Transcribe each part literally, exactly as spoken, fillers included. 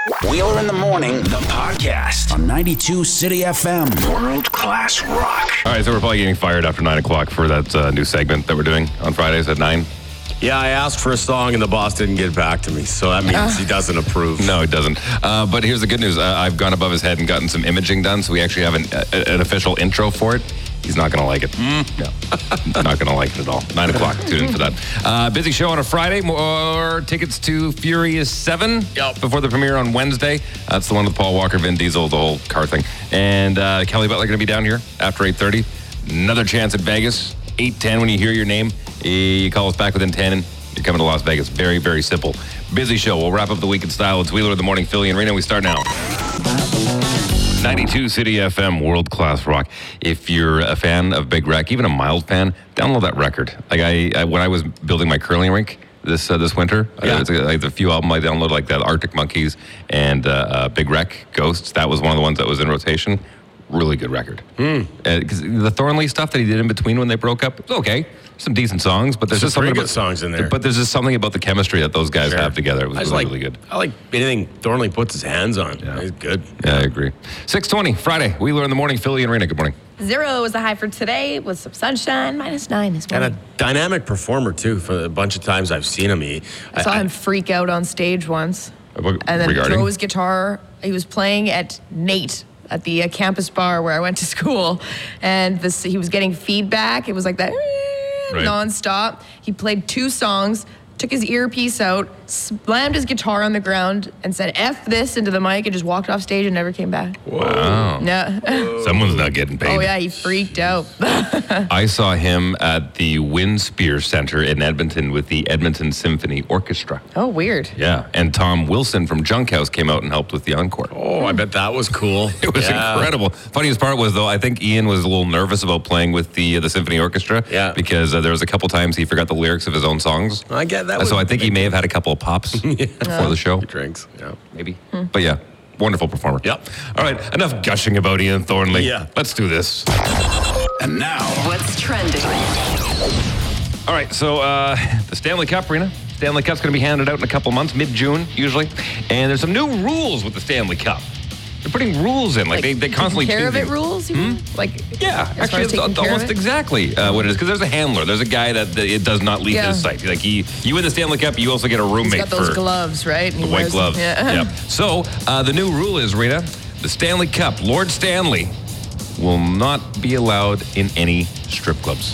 Wheeler in the Morning, the podcast on ninety-two City F M. World class rock. All right, so we're probably getting fired after nine o'clock for that uh, new segment that we're doing on Fridays at nine. Yeah, I asked for a song and the boss didn't get back to me, so that means uh, he doesn't approve. No, it doesn't. Uh, but here's the good news. Uh, I've gone above his head and gotten some imaging done, so we actually have an, uh, an official intro for it. He's not going to like it. Mm. No, not going to like it at all. Nine o'clock. Tune in for that. Uh, busy show on a Friday. More tickets to Furious seven yep. before the premiere on Wednesday. That's the one with Paul Walker, Vin Diesel, the whole car thing. And uh, Kelly Butler going to be down here after eight thirty. Another chance at Vegas. eight ten when you hear your name. You call us back within ten and you're coming to Las Vegas. Very, very simple. Busy show. We'll wrap up the week in style. It's Wheeler in the Morning, Philly and Rena. We start now. ninety-two City F M, world-class rock. If you're a fan of Big Wreck, even a mild fan, download that record. Like I, I when I was building my curling rink this uh, this winter, yeah. uh, it's a, like the few albums I downloaded, like that Arctic Monkeys and uh, uh, Big Wreck, Ghosts. That was one of the ones that was in rotation. Really good record. Because mm. uh, the Thornley stuff that he did in between when they broke up, it's okay. Some decent songs, but there's Some just something good about, songs in there. But there's just something about the chemistry that those guys sure. have together. It was really, like, really good. I like anything Thornley puts his hands on. Yeah. He's good. Yeah, I agree. six twenty, Friday. Wheeler in the Morning, Philly and Rena. Good morning. Zero is the high for today with some sunshine, minus nine this morning. And a dynamic performer, too, for a bunch of times I've seen him. He, I saw I, him freak out on stage once. What, and then regarding? throw his guitar. He was playing at Nate at the uh, campus bar where I went to school. And this, he was getting feedback. It was like that right. nonstop. He played two songs, took his earpiece out, slammed his guitar on the ground, and said, F this into the mic, and just walked off stage and never came back. Wow. Yeah. Someone's not getting paid. Oh, yeah, he freaked out. I saw him at the Winspear Center in Edmonton with the Edmonton Symphony Orchestra. Oh, weird. Yeah, and Tom Wilson from Junk House came out and helped with the encore. Oh, I bet that was cool. It was yeah. incredible. Funniest part was, though, I think Ian was a little nervous about playing with the uh, the Symphony Orchestra. Yeah. Because uh, there was a couple times he forgot the lyrics of his own songs. I get that. Uh, so I think he may have had a couple of pops yeah. before the show. Drinks, yeah. Maybe. Hmm. But yeah, wonderful performer. Yep. All right, enough gushing about Ian Thornley. Yeah. Let's do this. And now, what's trending? All right, so uh, the Stanley Cup, Rena. Stanley Cup's going to be handed out in a couple months, mid-June usually. And there's some new rules with the Stanley Cup. They're putting rules in, like, like they, they constantly taking care of it things. rules, you hmm? mean? Like, yeah, actually, it's almost it? exactly uh, what it is. Because there's a handler, there's a guy that, that it does not leave yeah. his sight. Like he, you win the Stanley Cup, you also get a roommate. He's got those for gloves, right? The white gloves. Yeah. Yep. So uh, the new rule is, Rita, the Stanley Cup, Lord Stanley, will not be allowed in any strip clubs.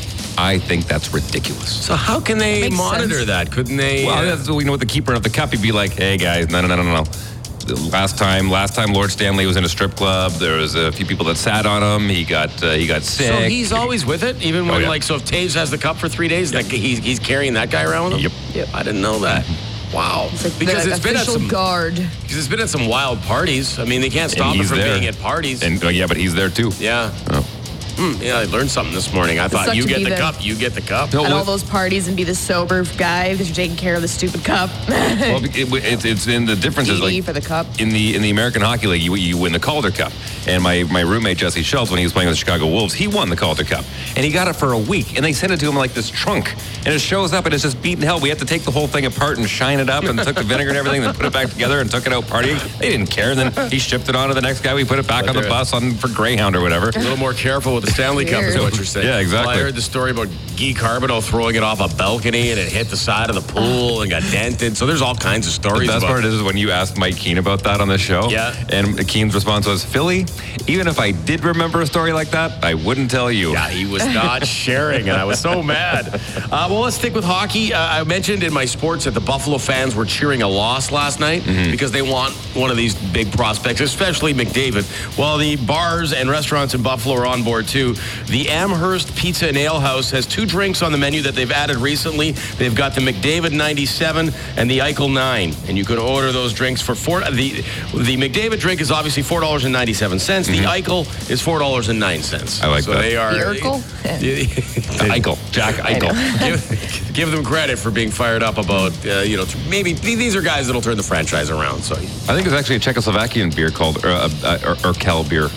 I think that's ridiculous. So how can they Makes monitor sense. that? Couldn't they? Well, uh, that's what we know with the keeper of the cup. He'd be like, "Hey guys, no, no, no, no, no. Last time, last time Lord Stanley was in a strip club. There was a few people that sat on him. He got, uh, he got sick. So he's always with it, even when oh, yeah. like, so if Taves has the cup for three days, yep. that he's he's carrying that guy around with him. Yep. Yep. I didn't know that. Wow. It's like because the it's been at official some guard. Because it's been at some wild parties. I mean, they can't stop him from there. being at parties. And uh, yeah, but he's there too. Yeah. Oh. Mm, yeah, I learned something this morning. I thought sucked you to get be the the- cup, you get the cup. No, At well, all those parties and be the sober guy because you're taking care of the stupid cup. well, it, it, it's in the differences. D D Like for the cup. in the in the American Hockey League, you, you win the Calder Cup. And my, my roommate Jesse Schultz, when he was playing with the Chicago Wolves, he won the Calder Cup, and he got it for a week. And they sent it to him like this trunk, and it shows up, and it's just beaten hell. We had to take the whole thing apart and shine it up, and took the vinegar and everything, and put it back together, and took it out partying. They didn't care. And then he shipped it on to the next guy. We put it back on the bus on for Greyhound or whatever. A little more careful with the Stanley Cup is Weird. what you're saying. Yeah, exactly. Well, I heard the story about Guy Carbonneau throwing it off a balcony and it hit the side of the pool and got dented. So there's all kinds of The stories best about part is when you asked Mike Keane about that on the show. Yeah. And Keane's response was, Philly, even if I did remember a story like that, I wouldn't tell you. Yeah, he was not sharing, and I was so mad. Uh, well, let's stick with hockey. Uh, I mentioned in my sports that the Buffalo fans were cheering a loss last night mm-hmm. because they want one of these big prospects, especially McDavid. Well, the bars and restaurants in Buffalo are on board, too. The Amherst Pizza and Ale House has two drinks on the menu that they've added recently. They've got the McDavid ninety-seven and the Eichel nine, and you can order those drinks for four. The the McDavid drink is obviously four dollars and ninety-seven cents. Mm-hmm. The Eichel is four dollars and nine cents. I like so that. They are The Urkel? The Eichel, Jack Eichel. give, give them credit for being fired up about, uh, you know, maybe these are guys that'll turn the franchise around. So I think it's actually a Czechoslovakian beer called uh, uh, Urkel beer.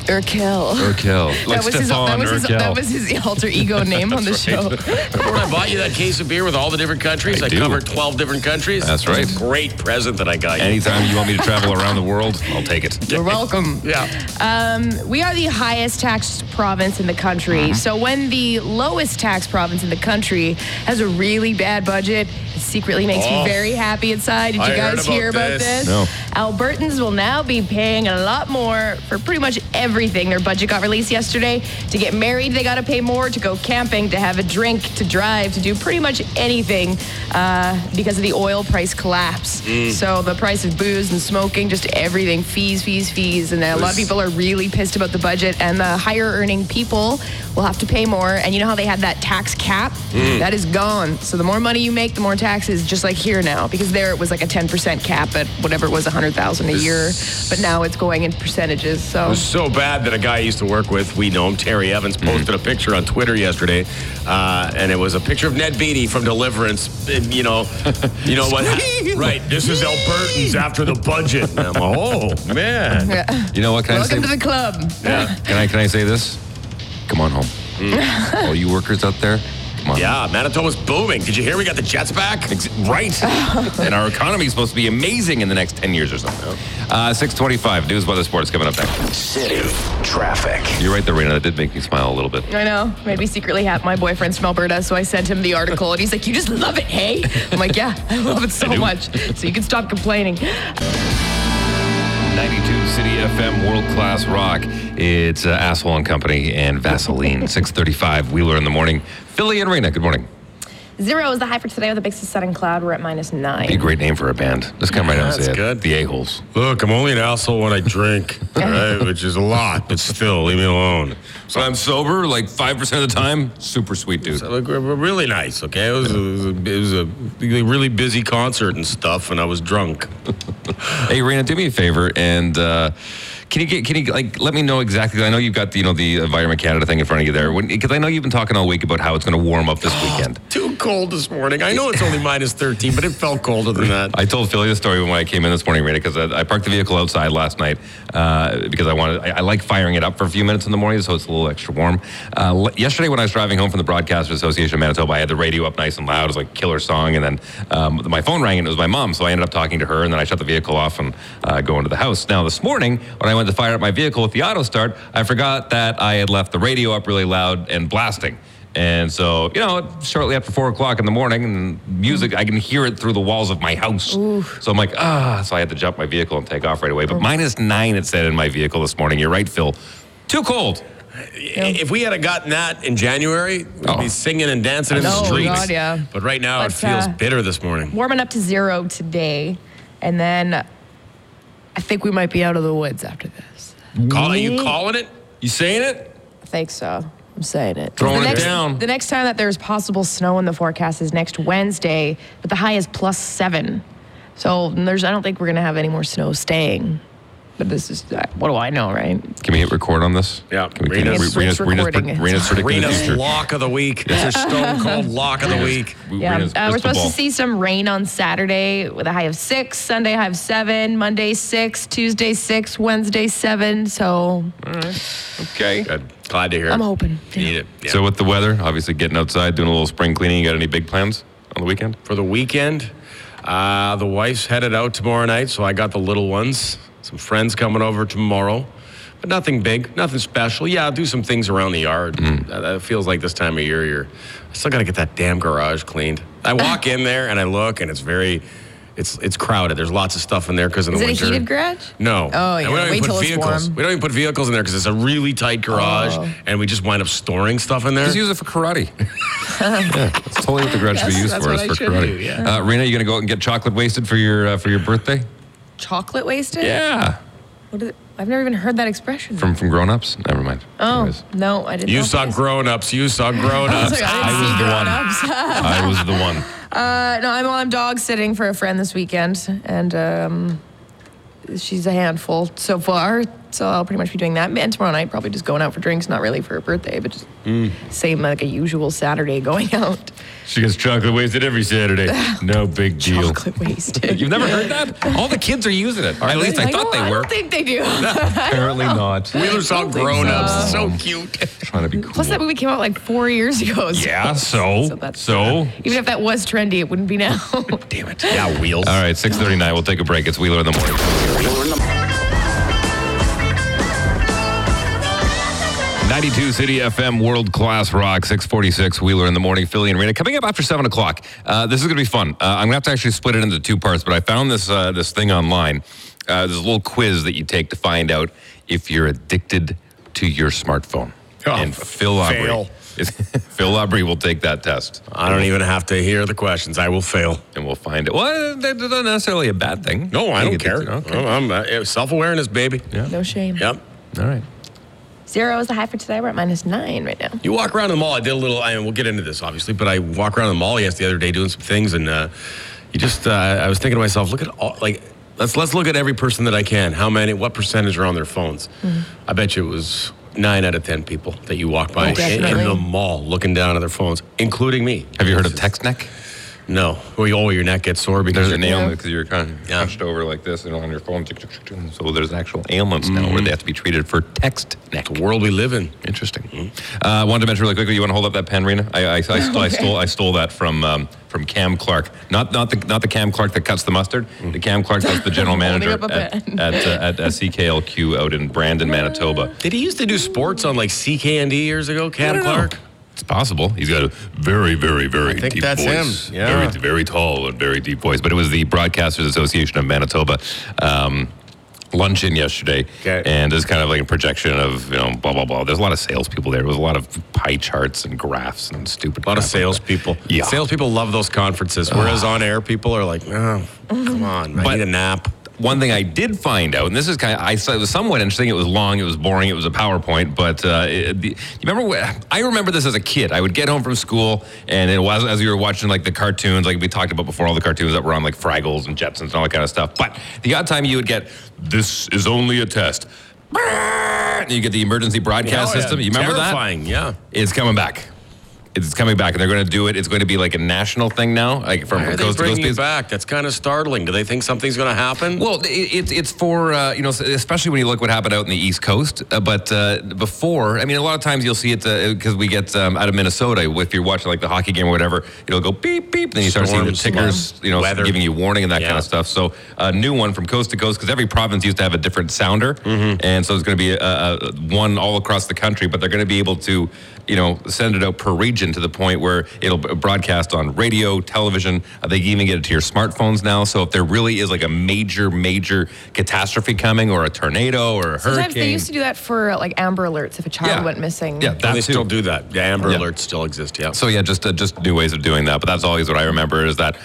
Urkel. Urkel. Like That was, his, Stefan that, was his, Urkel. that was his alter ego name on the show. Remember when I bought you that case of beer with all the different countries? I I, do. covered twelve different countries. That's It was right. a great present that I got you. Anytime you want me to travel around the world, I'll take it. You're welcome. Yeah. Um, we are the highest taxed province in the country. Mm-hmm. So when the lowest tax province in the country has a really bad budget, it secretly makes Oh. me very happy inside. Did you I heard guys about hear about this. this? No. Albertans will now be paying a lot more for pretty much everything. Their budget got released yesterday. To get married, they got to pay more. To go camping, to have a drink, to drive, to do pretty much anything uh, because of the oil price collapse. Mm. So the price of booze and smoking, just everything, fees, fees, fees. And a lot of people are really pissed about the budget. And the higher earning people will have to pay more. And you know how they had that tax cap? Mm. That is gone. So the more money you make, the more taxes, just like here now. Because there it was like a ten percent cap at whatever it was, one hundred thousand dollars a year. But now it's going in percentages. So It was so bad that a guy I used to work with, we know him, Terry Evans, posted a picture on Twitter yesterday, uh, and it was a picture of Ned Beatty from Deliverance. And, you know, you know what? Right, this is Albertans after the budget. And I'm like, oh man. yeah. You know what? Can Welcome I to say? the club. Can I can I say this? Come on home. All you workers out there, come on. Yeah, Manitoba's booming. Did you hear we got the Jets back? Ex- Right. And our economy is supposed to be amazing in the next ten years or so. Uh, six twenty-five, news, weather, sports coming up next. City traffic. You're right there, Rena. That did make me smile a little bit. I know. Made me secretly happy. My boyfriend's from Alberta, so I sent him the article, and he's like, "You just love it, hey?" I'm like, "Yeah, I love it so much." So you can stop complaining. ninety-two City F M, world-class rock. It's uh, Asshole and Company and Vaseline. six thirty-five, Wheeler in the morning. Philly and Rena, good morning. Zero is the high for today with a mix of sun and cloud. We're at minus nine. Be a great name for a band. Just come right out and That's say it. good. The A-holes. Look, I'm only an asshole when I drink, right? Which is a lot, but still, leave me alone. So I'm sober like five percent of the time. Super sweet dude. So, look, we're we're really nice, okay? It was, a, it, was a, it was a really busy concert and stuff, and I was drunk. Hey, Rena, do me a favor and uh, can you get can you like let me know exactly? I know you've got the, you know the Environment Canada thing in front of you there. Because I know you've been talking all week about how it's going to warm up this weekend. Too cold this morning. I know it's only minus thirteen, but it felt colder than that. I told Philly the story when I came in this morning, Rena, because I, I parked the vehicle outside last night uh, because I wanted. I, I like firing it up for a few minutes in the morning, so it's a little extra warm. Uh, l- yesterday, when I was driving home from the Broadcasters Association of Manitoba, I had the radio up nice and loud. It was like a killer song, and then um, my phone rang, and it was my mom. So I ended up talking to her, and then I shut the vehicle off and uh, go into the house. Now this morning, when I went to fire up my vehicle with the auto start, I forgot that I had left the radio up really loud and blasting. And so, you know, shortly after four o'clock in the morning, and music, I can hear it through the walls of my house. Ooh. So I'm like, ah, so I had to jump my vehicle and take off right away. But oh. minus nine, it said in my vehicle this morning. You're right, Phil. Too cold. If we had gotten that in January, we'd Oh. be singing and dancing in the Oh, streets. God, yeah. But right now, But, it feels uh, bitter this morning. Warming up to zero today, and then I think we might be out of the woods after this. Call, are you calling it? You saying it? I think so. I'm saying it. Throwing the it next, down. The next time that there's possible snow in the forecast is next Wednesday, but the high is plus seven. So there's, I don't think we're going to have any more snow staying. But this is, what do I know, right? Can we hit record on this? Yeah. Can we, Rena's- can we, It's Rena's, Rena's, recording. Rena's predicting the Rena's future. lock of the week. It's a stone cold lock of the week. Yeah, Rena's uh, we're crystal supposed ball. to see some rain on Saturday with a high of six, Sunday high of seven, Monday six, Tuesday six, Wednesday seven. So Okay. Good. Glad to hear it. I'm hoping. You need it. Yeah. So with the weather, obviously getting outside, doing a little spring cleaning, you got any big plans on the weekend? For the weekend, uh, the wife's headed out tomorrow night, so I got the little ones. Some friends coming over tomorrow, but nothing big, nothing special. Yeah, I'll do some things around the yard. Mm. That, that feels like this time of year, you're I still got to get that damn garage cleaned. I walk in there and I look, and it's very, it's it's crowded. There's lots of stuff in there because in Is the it winter. a heated garage? No. Oh, And yeah. we don't Wait even till put it's vehicles. warm. We don't even put vehicles in there because it's a really tight garage, Oh. and we just wind up storing stuff in there. Just use it for karate. Yeah, that's totally what the garage should be That's- used that's for, what is I for should karate. do, yeah. Uh, Rena, you gonna go out and get chocolate wasted for your uh, for your birthday? Chocolate wasted? Yeah. What is it? I've never even heard that expression. From from grown ups? Never mind. oh, Anyways. no, I didn't You know saw that. grown-ups. You saw grown-ups. like, I I didn't was see the one. grown-ups. I was the one. Uh, no, I'm, I'm dog sitting for a friend this weekend, and um, she's a handful so far. so I'll pretty much be doing that. And tomorrow night, probably just going out for drinks, not really for a birthday, but just mm. same like a usual Saturday going out. She gets chocolate wasted every Saturday. No big deal. Chocolate wasted. You've never heard that? All the kids are using it. Or at least I, I thought they I were. I don't think they do. Apparently not. Wheeler's all grown so. ups. So cute. Trying to be cool. Plus, that movie came out like four years ago. So, yeah, so. So, that's, so. Even if that was trendy, it wouldn't be now. Damn it. Yeah, Wheels. All right, six thirty-nine. We'll take a break. It's Wheeler in the Morning. Wheeler in the ninety-two City F M, World Class Rock, six forty-six, Wheeler in the Morning, Philly and Rena. Coming up after seven o'clock. Uh, this is going to be fun. Uh, I'm going to have to actually split it into two parts, but I found this uh, this thing online. Uh, there's a little quiz that you take to find out if you're addicted to your smartphone. Oh, and Phil Aubrey, fail. Phil Aubrey will take that test. I don't even have to hear the questions. I will fail. And we'll find it. Well, that's not necessarily a bad thing. No, I You don't get care. to- okay. I'm uh, self-awareness, baby. Yeah. No shame. Yep. All right. Zero is the high for today. We're at minus nine right now. You walk around the mall. I did a little, I mean, we'll get into this, obviously, but I walk around the mall yes the other day doing some things, and uh, you just, uh, I was thinking to myself, look at all, like, let's let's look at every person that I can. How many, what percentage are on their phones? Mm-hmm. I bet you it was nine out of ten people that you walk by Oh, in, in the mall looking down at their phones, including me. Have you heard of text neck? No. Oh, your neck gets sore because There's an you're- ailment because you're kind of Yeah. hunched over like this, you know, on your phone. So there's actual ailments now where they have to be treated for text neck. the world we live in. Interesting. Uh, wanted to mention really quickly. You want to hold up that pen, Rena? I, I, I, stole, I stole I stole that from um, from Cam Clark. Not not the not the Cam Clark that cuts the mustard. The Cam Clark that's the general Holding manager up a at pen. at, uh, at uh, C K L Q out in Brandon, Manitoba. Did he used to do sports on like C K N D years ago, I Cam don't know. Clark? It's possible. He's got a very, very, very I think deep that's voice. him. Yeah. Very, very tall and very deep voice. But it was the Broadcasters Association of Manitoba um, luncheon yesterday. Okay. And there's kind of like a projection of, you know, blah, blah, blah. There's a lot of salespeople there. There was a lot of pie charts and graphs and stupid A lot of crap like salespeople. that. Yeah. Salespeople love those conferences, whereas on air people are like, oh, come on, I But- need a nap. One thing I did find out, and this is kind of, I saw it was somewhat interesting. It was long, it was boring, it was a PowerPoint. But uh, it, the, you remember? What, I remember this as a kid. I would get home from school, and it was as you were watching like the cartoons, like we talked about before, all the cartoons that were on like Fraggles and Jetsons and all that kind of stuff. But the odd time you would get, this is only a test. And you get the emergency broadcast Oh, yeah. system. You remember Terrifying, that? yeah. It's coming back. It's coming back, and they're going to do it. It's going to be like a national thing now, like from, Why are from they coast to coast. bringing it because- back? That's kind of startling. Do they think something's going to happen? Well, it, it's it's for uh, you know, especially when you look what happened out in the East Coast. Uh, but uh, before, I mean, a lot of times you'll see it because we get um, out of Minnesota. If you're watching like the hockey game or whatever, it'll go beep beep. Then you start seeing the Storms, tickers, you know, weather. giving you warning and that Yeah. kind of stuff. So a new one from coast to coast because every province used to have a different sounder, Mm-hmm. and so it's going to be a, a, one all across the country. But they're going to be able to, you know, send it out per region to the point where it'll broadcast on radio, television. Uh, they even get it to your smartphones now. So if there really is like a major, major catastrophe coming, or a tornado, or a Sometimes hurricane, they used to do that for like Amber Alerts if a child Yeah. went missing. yeah, And that they too. still do that. Yeah, Amber Yeah. Alerts still exist, yeah. So yeah, just uh, just new ways of doing that. But that's always what I remember is that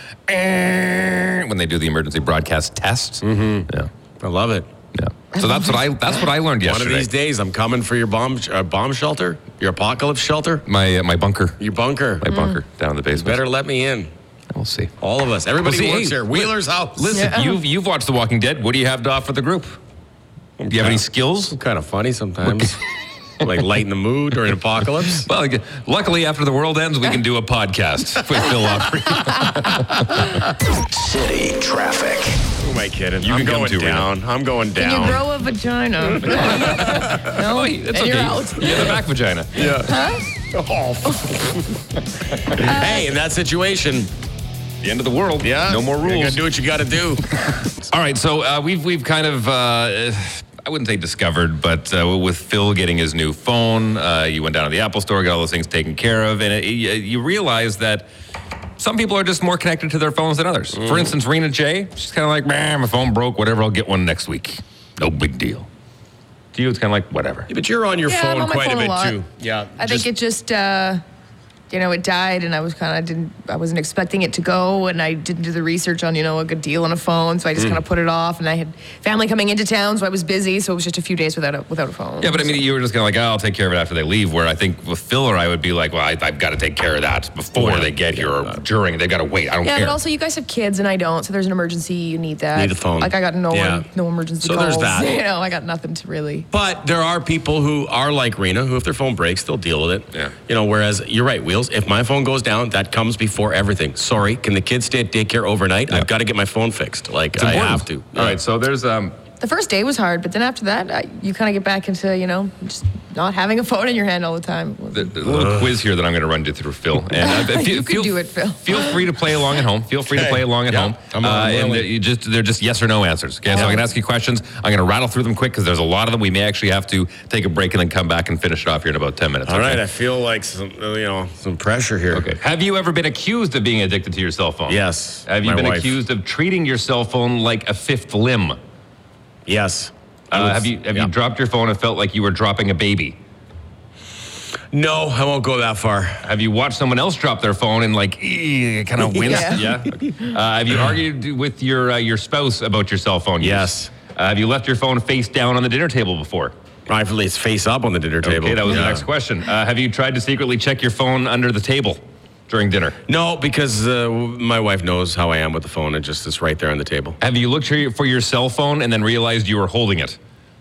eh, when they do the emergency broadcast tests. Mm-hmm. Yeah, I love it. yeah. So that's what I that's what I learned One yesterday. of these days, I'm coming for your bomb uh, bomb shelter, your apocalypse shelter, my uh, my bunker, your bunker. my bunker down in the basement. Better let me in. We'll see. All of us. Everybody Well, see, who works hey, here. Wheeler's house. Listen, Yeah. you've you've watched The Walking Dead. What do you have to offer the group? Do you have any skills? Kind of funny sometimes. Like lighten the mood during apocalypse. Well, like, luckily, after the world ends, we can do a podcast with Phil Aubrey. City traffic. Who am I kidding? You I'm can come going too, Rena. down. I'm going Can down. you grow a vagina? no, Oh, it's and okay. you're out. You have a back vagina. Oh. Hey, in that situation, The end of the world. yeah, No more You gotta rules. do what you got to do. All right, so uh, we've we've kind of uh, I wouldn't say discovered, but uh, with Phil getting his new phone, uh, you went down to the Apple store, got all those things taken care of, and it, you, you realize that some people are just more connected to their phones than others. For instance, Rena J, she's kind of like, man, my phone broke, whatever, I'll get one next week. No big deal. To you, it's kind of like, whatever. But you're on your Yeah, I'm phone on my quite phone a a bit lot. too. Yeah, I just- think it just, uh, you know, it died, and I was kind of didn't, I wasn't expecting it to go, and I didn't do the research on, you know, a good deal on a phone, so I just mm. kind of put it off, and I had family coming into town, so I was busy, so it was just a few days without a, without a phone. Yeah, but I mean, you were just kind of like, oh, I'll take care of it after they leave, where I think with Phil or I would be like, well, I, I've got to take care of that before yeah. they get here, or during, they got to wait, I don't yeah, care. Yeah, but also you guys have kids, and I don't, so there's an emergency, you need that. Need the phone. Like, I got no yeah. one, no emergency so calls. So there's that. You know, I got nothing to really. But there are people who are like Rena, who if their phone breaks, they'll deal with it. Yeah. You know, whereas, you're right, Wheels, if my phone goes down, that comes before everything. Sorry, can the kids stay at daycare overnight? Yep. I've got to get my phone fixed. Like, I have to. All yeah. right, so there's... um. The first day was hard, but then after that, I, you kind of get back into, you know, just not having a phone in your hand all the time. The, the little uh. quiz here that I'm going to run you through, Phil. And uh, you feel, can do it, Phil. Feel free to play along at home. Feel free to play along at yeah. home. I'm, I'm uh, and you just they're just yes or no answers. Okay, yeah. so I'm going to ask you questions. I'm going to rattle through them quick because there's a lot of them. We may actually have to take a break and then come back and finish it off here in about ten minutes. All okay? right, I feel like some, you know, some pressure here. Okay. Have you ever been accused of being addicted to your cell phone? Yes. Have you my been wife. accused of treating your cell phone like a fifth limb? Yes. Uh, have you have yeah. you dropped your phone and felt like you were dropping a baby? No, I won't go that far. Have you watched someone else drop their phone and like kind of winced? Yeah. yeah? Okay. Uh, have you argued with your uh, your spouse about your cell phone use? Yes. Uh, have you left your phone face down on the dinner table before? Rightfully, it's face up on the dinner table. Okay, that was yeah. the next question. Uh, have you tried to secretly check your phone under the table during dinner? No, because uh, my wife knows how I am with the phone. It just is right there on the table. Have you looked for your, for your cell phone and then realized you were holding it?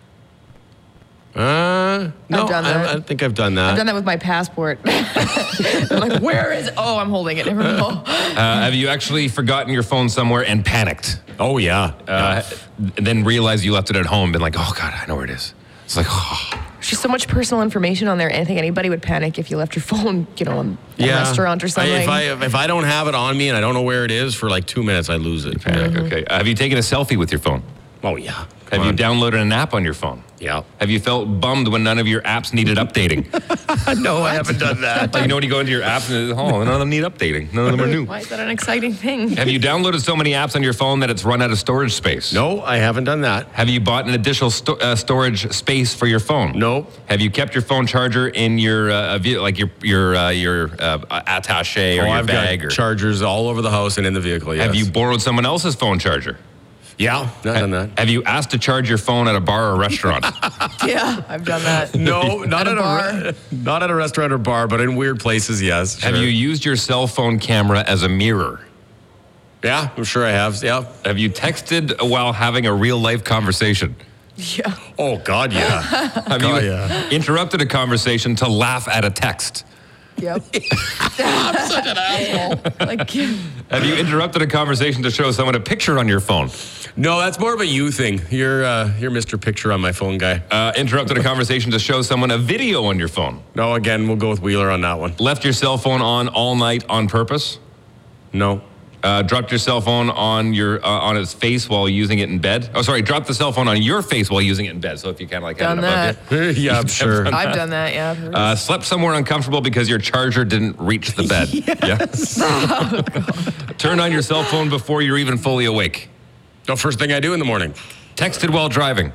Uh, no, I've done that. I, I think I've done that. I've done that with my passport. I'm like, where is it? Oh, I'm holding it. Never know. Uh, have you actually forgotten your phone somewhere and panicked? Oh, yeah. Uh, yeah. Then realized you left it at home, been like, oh, God, I know where it is. It's like, oh. There's just so much personal information on there. I think anybody would panic if you left your phone, you know, in a yeah. restaurant or something. I, if, I, if I don't have it on me and I don't know where it is for like two minutes, I lose it. Panic, mm-hmm. Okay. Uh, have you taken a selfie with your phone? Oh, yeah. Have Come you on. downloaded an app on your phone? Yeah. Have you felt bummed when none of your apps needed updating? No, I haven't done that. Like, you know when you go into your app and oh, none of them need updating. None of them are new. Why is that an exciting thing? Have you downloaded so many apps on your phone that it's run out of storage space? No, I haven't done that. Have you bought an additional sto- uh, storage space for your phone? No. Have you kept your phone charger in your uh, like your your uh, your uh, attaché or oh, your I've bag? got or chargers all over the house and in the vehicle, yes. Have you borrowed someone else's phone charger? Yeah, I've done that. Have you asked to charge your phone at a bar or restaurant? Yeah, I've done that. No, not at at, a bar. a re- not at a restaurant or bar, but in weird places, yes. Have sure. you used your cell phone camera as a mirror? Yeah, I'm sure I have. Yeah. Have you texted while having a real life conversation? Yeah. Oh God, yeah. Have God, you yeah. interrupted a conversation to laugh at a text? Yep. I'm such an asshole. Like, Have you interrupted a conversation to show someone a picture on your phone? No, that's more of a you thing. You're uh, you're Mister Picture on my phone guy. Uh, interrupted a conversation to show someone a video on your phone? No, again, we'll go with Wheeler on that one. Left your cell phone on all night on purpose? No. Uh, dropped your cell phone on your uh, on its face while using it in bed? Oh, sorry, dropped the cell phone on your face while using it in bed. So if you kind of like had Done it above that. you. Yeah, I'm sure. done I've done that, yeah. Uh, slept somewhere uncomfortable because your charger didn't reach the bed. Yes. Yeah. Turned on your cell phone before you're even fully awake. No, first thing I do in the morning. Texted while driving.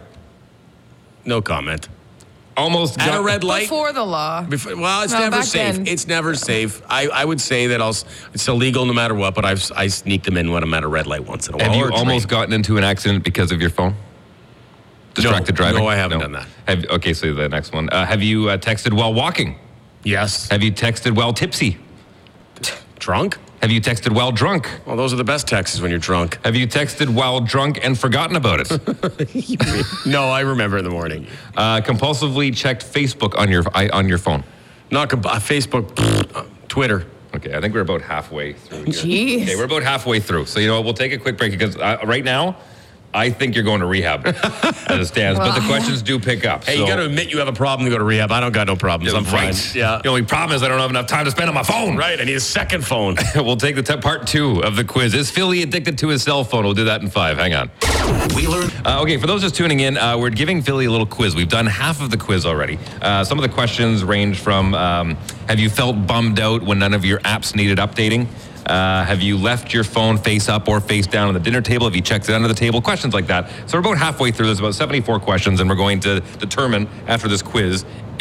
No comment. Almost At got a red light. Before the law. Before, well, it's No, never back safe. then. It's never safe. I, I would say that I'll. It's illegal no matter what, but I've I sneak them in when I'm at a red light once in a while. Have you or a almost train. gotten into an accident because of your phone? Distracted No, driving? no, I haven't done that. Have, okay, so the next one. Uh, have you uh, texted while walking? Yes. Have you texted while tipsy? Drunk? Have you texted while drunk? Well, those are the best texts when you're drunk. Have you texted while drunk and forgotten about it? No, I remember in the morning. Uh, compulsively checked Facebook on your I- on your phone? Not comp- uh, Facebook, uh, Twitter. Okay, I think we're about halfway through here. Jeez. Okay, we're about halfway through. So, you know what, we'll take a quick break because uh, right now, I think you're going to rehab as it stands. But the questions do pick up. Hey, so. you got to admit you have a problem to go to rehab. I don't got no problems. I'm Right. fine. Yeah. The only problem is I don't have enough time to spend on my phone. Right. I need a second phone. We'll take the t- part two of the quiz. Is Philly addicted to his cell phone? We'll do that in five. Hang on. Wheeler. Uh, okay, for those just tuning in, uh, we're giving Philly a little quiz. We've done half of the quiz already. Uh, some of the questions range from, um, have you felt bummed out when none of your apps needed updating? Uh, have you left your phone face up or face down on the dinner table? Have you checked it under the table? Questions like that. So we're about halfway through. There's about seventy-four questions, and we're going to determine after this quiz if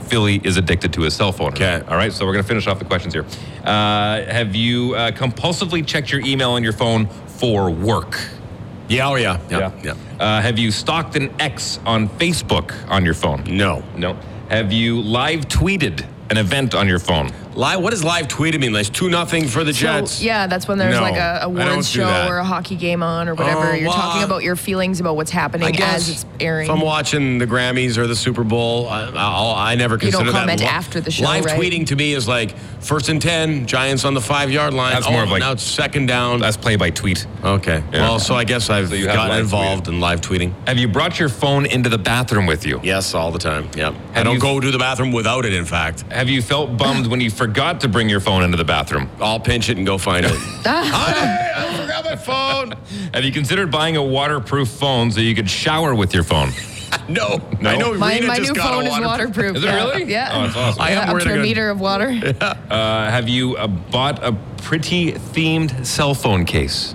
Philly is addicted to his cell phone. Okay. All right, so we're going to finish off the questions here. Uh, have you uh, compulsively checked your email on your phone for work? Yeah, oh yeah. Yeah. yeah. Uh, have you stalked an ex on Facebook on your phone? No. No. Have you live tweeted an event on your phone? Live, what does live tweeting mean? Like two nothing for the Jets? So, yeah, that's when there's No, like a I don't awards do show that. or a hockey game on or whatever. Oh, You're well, talking about your feelings about what's happening I guess as it's airing. if I'm watching the Grammys or the Super Bowl, I, I'll, I never You don't consider comment that. after the show, Live right? tweeting to me is like first and ten, Giants on the five-yard line. That's oh, more of like- now it's second down. That's play by tweet. Okay. Yeah. Well, so I guess I've So you have gotten live involved in live tweeting. Have you brought your phone into the bathroom with you? Yes, all the time. Yeah. I Have don't you- go to the bathroom without it, in fact. Have you felt bummed when you forgot to bring your phone into the bathroom? I'll pinch it and go find it. Hi, I forgot my phone. Have you considered buying a waterproof phone so you could shower with your phone? No. No? I know my Rita my just new got phone a is waterproof. Is it yeah. really? Yeah. Oh, that's awesome. I am Yeah, up worried to I'm a gonna- meter of water. Uh, have you uh, bought a pretty themed cell phone case?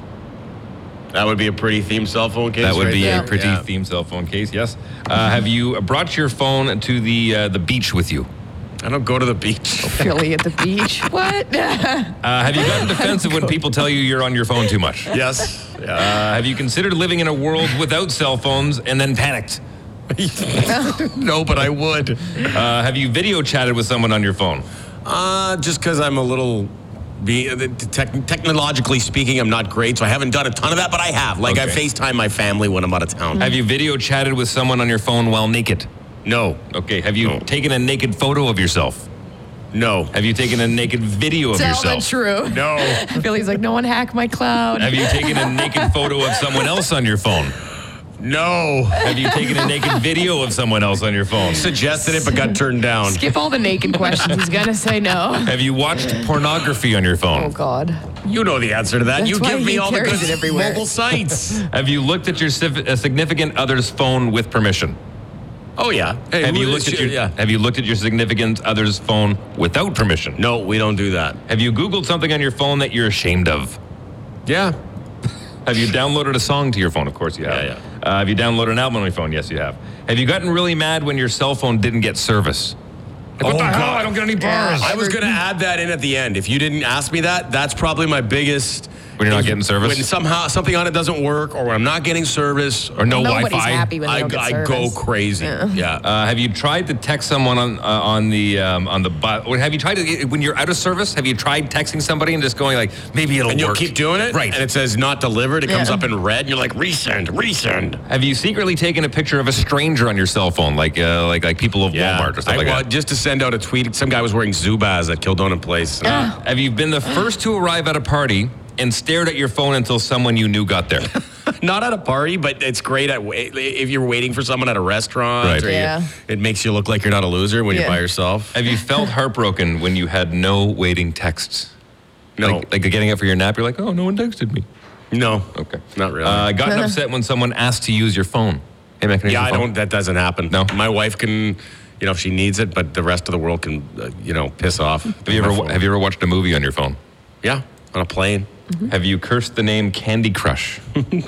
That would be a pretty themed cell phone case. That would right be there. a pretty Yeah. themed cell phone case, yes. Uh, have you brought your phone to the uh, the beach with you? I don't go to the beach. Philly at the beach. What? Uh, have you gotten defensive when people tell you you're on your phone too much? Yes. Yeah. Uh, have you considered living in a world without cell phones and then panicked? No, but I would. Uh, have you video chatted with someone on your phone? Uh, just because I'm a little, be, tech, technologically speaking, I'm not great, so I haven't done a ton of that, but I have. Like, I Okay. FaceTime my family when I'm out of town. Have you video chatted with someone on your phone while naked? No. Okay. Have you No. taken a naked photo of yourself? No. Have you taken a naked video of Tell yourself? the truth. No. Philly's like, no one hacked my cloud. Have you taken a naked photo of someone else on your phone? No. Have you taken a naked video of someone else on your phone? Suggested it, but got turned down. Skip all the naked questions. He's gonna say no. Have you watched pornography on your Oh phone? God. You know the answer to that. That's you why give me he all the carries good it everywhere. mobile sites. Have you looked at your civ- uh, significant other's phone with permission? Oh, yeah. Hey, Have you who looked is at your she- Yeah. Have you looked at your significant other's phone without permission? No, we don't do that. Have you Googled something on your phone that you're ashamed of? Yeah. Have you downloaded a song to your phone? Of course you have. Yeah, Uh, have you downloaded an album on your phone? Yes, you have. Have you gotten really mad when your cell phone didn't get service? Like, what Oh, the hell? God. I don't get any Yeah. bars. I was going to add that in at the end. If you didn't ask me that, that's probably my biggest. When you're not getting service? When somehow something on it doesn't work, or when I'm not getting service, Or no Nobody's Wi-Fi? happy when they I, don't get I service. go crazy. Yeah. Uh, have you tried to text someone on uh, on the um, on the bus? Or have you tried to when you're out of service? Have you tried texting somebody and just going like maybe it'll and you'll work? keep doing it, right? And it says not delivered. It comes Yeah. up in red, and you're like resend, resend. Have you secretly taken a picture of a stranger on your cell phone, like uh, like like people of Walmart or stuff I, like well, that? just to send out a tweet. Some guy was wearing Zubaz at Kildonan Place. Uh, have you been the first to arrive at a party and stared at your phone until someone you knew got there? Not at a party, but it's great at if you're waiting for someone at a restaurant. Right. Or you- Yeah. it makes you look like you're not a loser when Yeah. you're by yourself. Have you felt heartbroken when you had no waiting texts? No, Like, like getting up for your nap, you're like, oh, no one texted me. no, Okay. not really. Uh, gotten upset when someone asked to use your phone. Hey, man, can I use yeah, your I phone? don't. That doesn't happen. No? my wife can, you know, if she needs it, but the rest of the world can, uh, you know, piss off. Have you ever have you ever watched a movie on your phone? Yeah, on a plane. Have you cursed the name Candy Crush?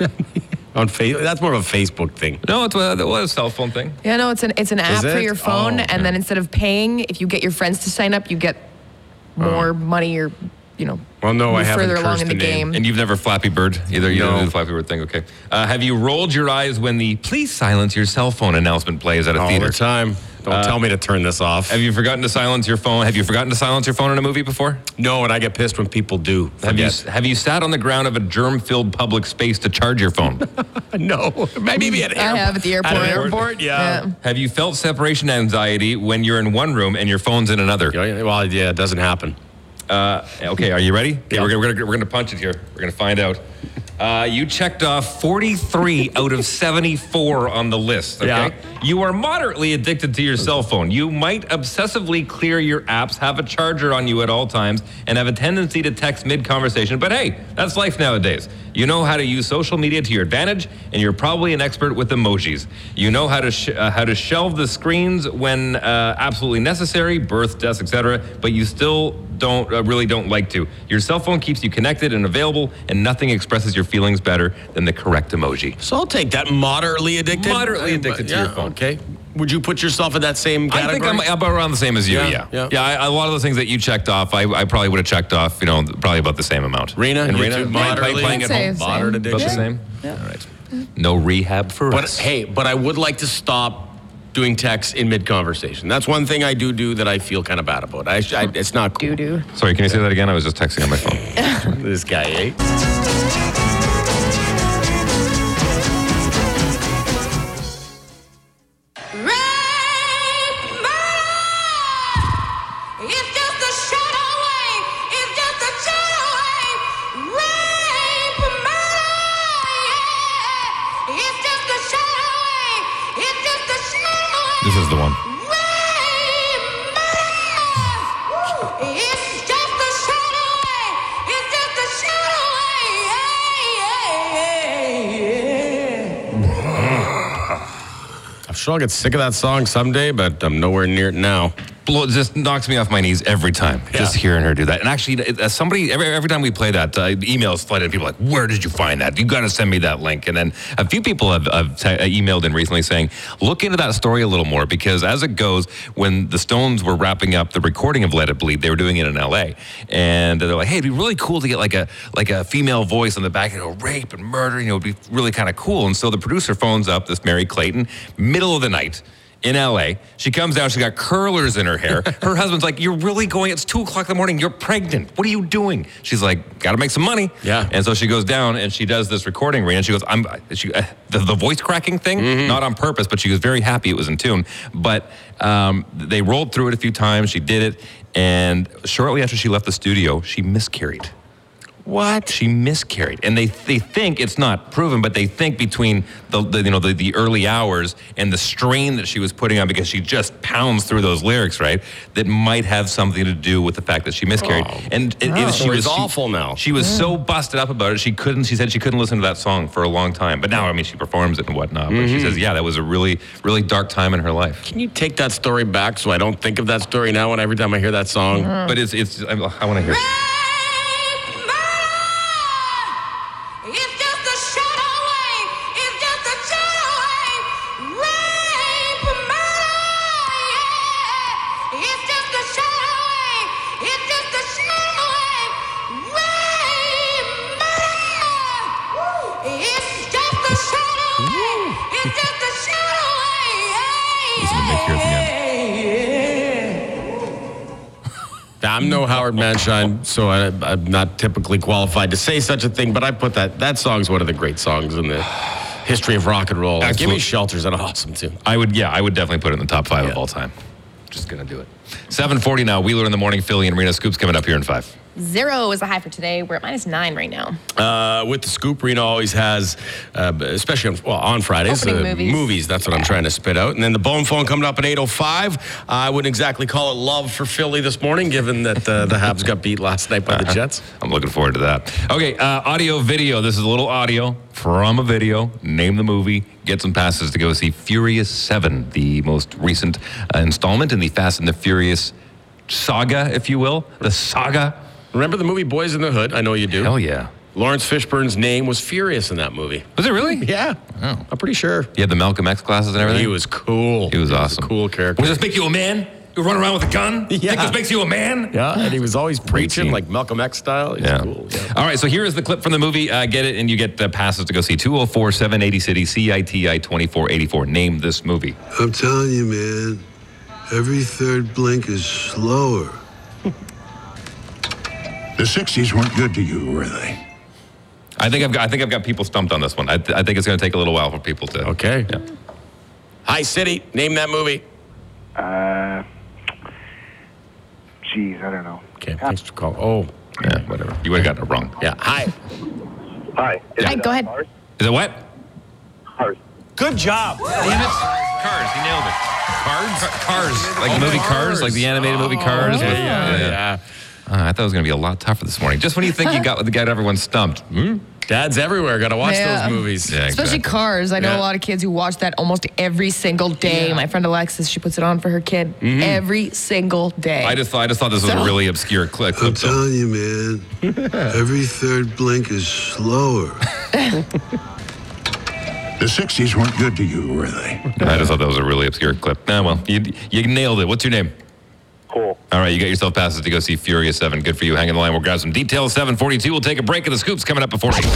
On face, that's more of a Facebook thing. No, it's a, well, it's a cell phone thing. Yeah, no, it's an it's an app for it? your phone, Oh, and then instead of paying, if you get your friends to sign up, you get more money or you know. Well, no, I move haven't further along cursed in the the name. game. And you've never Flappy Bird either. You No. don't do the Flappy Bird thing. Okay. Uh, have you rolled your eyes when the "Please silence your cell phone" announcement plays at a All theater? the time. Don't tell me to turn this off. Have you forgotten to silence your phone? Have you forgotten to silence your phone in a movie before? No, and I get pissed when people do. Have you forget. have you sat on the ground of a germ-filled public space to charge your phone? No, maybe at, I airport. have at the airport. At an airport, yeah. Yeah. Have you felt separation anxiety when you're in one room and your phone's in another? Yeah, Well, yeah, it doesn't happen. Uh, okay, are you ready? Okay, Yeah. we're, gonna, we're, gonna, we're gonna punch it here. We're gonna find out. Uh, you checked off forty-three out of seventy-four on the list, okay? Yeah. You are moderately addicted to your cell phone. You might obsessively clear your apps, have a charger on you at all times, and have a tendency to text mid-conversation. But hey, that's life nowadays. You know how to use social media to your advantage, and you're probably an expert with emojis. You know how to sh- uh, how to shelve the screens when uh, absolutely necessary, birth, deaths, et cetera. But you still don't uh, really don't like to. Your cell phone keeps you connected and available, and nothing expresses your feelings better than the correct emoji. So I'll take that. Moderately addicted. Moderately addicted to Yeah, your phone. Okay. would you put yourself in that same category? I think I'm about around the same as you, yeah. Yeah, Yeah, yeah. I, a lot of the things that you checked off, I, I probably would have checked off, you know, probably about the same amount. Rena, and you Rena, too, playing, moderately? playing at I'd say home? the Moderate same. About addiction. the same? Yeah. All right. No rehab for But us. hey, but I would like to stop doing texts in mid-conversation. That's one thing I do do that I feel kind of bad about. I, I, it's not cool. Doo-doo. Sorry, can you say that again? I was just texting on my phone. This guy, eh? This is the one. I'm sure I'll get sick of that song someday, but I'm nowhere near it now. Blow, it just knocks me off my knees every time, Yeah. just hearing her do that. And actually, it- uh, somebody, every, every time we play that, uh, emails flood in. People are like, where did you find that? You got to send me that link. And then a few people have, have t- uh, emailed in recently saying, look into that story a little more, because as it goes, when the Stones were wrapping up the recording of Let It Bleed, they were doing it in L A. And they're like, hey, it'd be really cool to get like a like a female voice on the back, you know, rape and murder, you know, it'd be really kind of cool. And so the producer phones up this Mary Clayton, middle of the night, in L A. She comes down, she's got curlers in her hair. Her husband's like, you're really going, it's two o'clock in the morning, you're pregnant. What are you doing? She's like, gotta make some money. Yeah. And so she goes down and she does this recording, Rena, and she goes, I'm, she, uh, the, the voice cracking thing, Mm-hmm. not on purpose, but she was very happy it was in tune. But um, they rolled through it a few times, she did it, and shortly after she left the studio, she miscarried. What? She miscarried, and they they think it's not proven, but they think between the, the you know the, the early hours and the strain that she was putting on, because she just pounds through those lyrics, right? That might have something to do with the fact that she miscarried. Oh. And it, it, she So was it's she- awful now. She was so busted up about it. She couldn't. She said she couldn't listen to that song for a long time. But now, I mean, she performs it and whatnot. But she says, yeah, that was a really really dark time in her life. Can you take that story back so I don't think of that story now when every time I hear that song? But it's it's I, I want to hear. Listen to Nick here at the end. I'm no Howard Manshine, so I, I'm not typically qualified to say such a thing, but I put that, that song's one of the great songs in the history of rock and roll. Give Absolutely. Me Shelter's an awesome tune. I would, yeah, I would definitely put it in the top five Yeah. of all time. Just gonna do it. seven forty now. Wheeler in the morning. Philly and Rena. Scoop's coming up here in five. Zero is the high for today. We're at minus nine right now. Uh, with the Scoop, Rena always has, uh, especially on, well, on Fridays, Opening uh, movies. That's what I'm trying to spit out. And then the Bone Phone coming up at eight oh five. Uh, I wouldn't exactly call it love for Philly this morning, given that uh, the Habs got beat last night by the Jets. I'm looking forward to that. Okay, uh, audio, video. This is a little audio from a video. Name the movie. Get some passes to go see Furious seven, the most recent uh, installment in the Fast and the Furious saga, if you will. The saga. Remember the movie Boys in the Hood? I know you do. Hell yeah. Lawrence Fishburne's name was Furious in that movie. Was it really? Yeah. Oh. I'm pretty sure. He had the Malcolm X glasses and everything? He was cool. He was awesome. a cool character. Does this make you a man? You run around with a gun? Yeah. Think this makes you a man? Yeah, and he was always preaching scene. like Malcolm X style. He's Yeah. cool. Yeah. All right, so here is the clip from the movie. Uh, get it, and you get uh, passes to go see two oh four seven eighty City, C I T I twenty-four eighty-four. Name this movie. I'm telling you, man, every third blink is slower. The sixties weren't good to you, were they? I think I've got. I think I've got people stumped on this one. I, th- I think it's going to take a little while for people to. Okay. Yeah. Hi, City. Name that movie. Uh, geez, I don't know. Okay, thanks for calling. Oh, Yeah. Whatever. You would have gotten it wrong. yeah. Hi. Hi. Is Hi, it, go uh, ahead. Cars? Is it what? Cars. Good job. Damn it! Cars. He nailed it. Cars. Cars. Like the movie Cars, like the animated movie Cars. with- Yeah, yeah. Uh, I thought it was going to be a lot tougher this morning. Just when you think you got got everyone stumped. Hmm? Dad's everywhere. Got to watch Yeah. those movies. Yeah, Especially exactly. Cars. I know Yeah. a lot of kids who watch that almost every single day. My friend Alexis, she puts it on for her kid every single day. I just thought I just thought this was a So- really obscure cli- I'm clip. though. telling you, man, every third blink is slower. The sixties weren't good to you, were they? I just thought that was a really obscure clip. Nah, well, you, you nailed it. What's your name? Cool. All right, you got yourself passes to go see Furious seven. Good for you. Hang on the line. We'll grab some details. seven forty-two. We'll take a break, and the scoop's coming up before eight.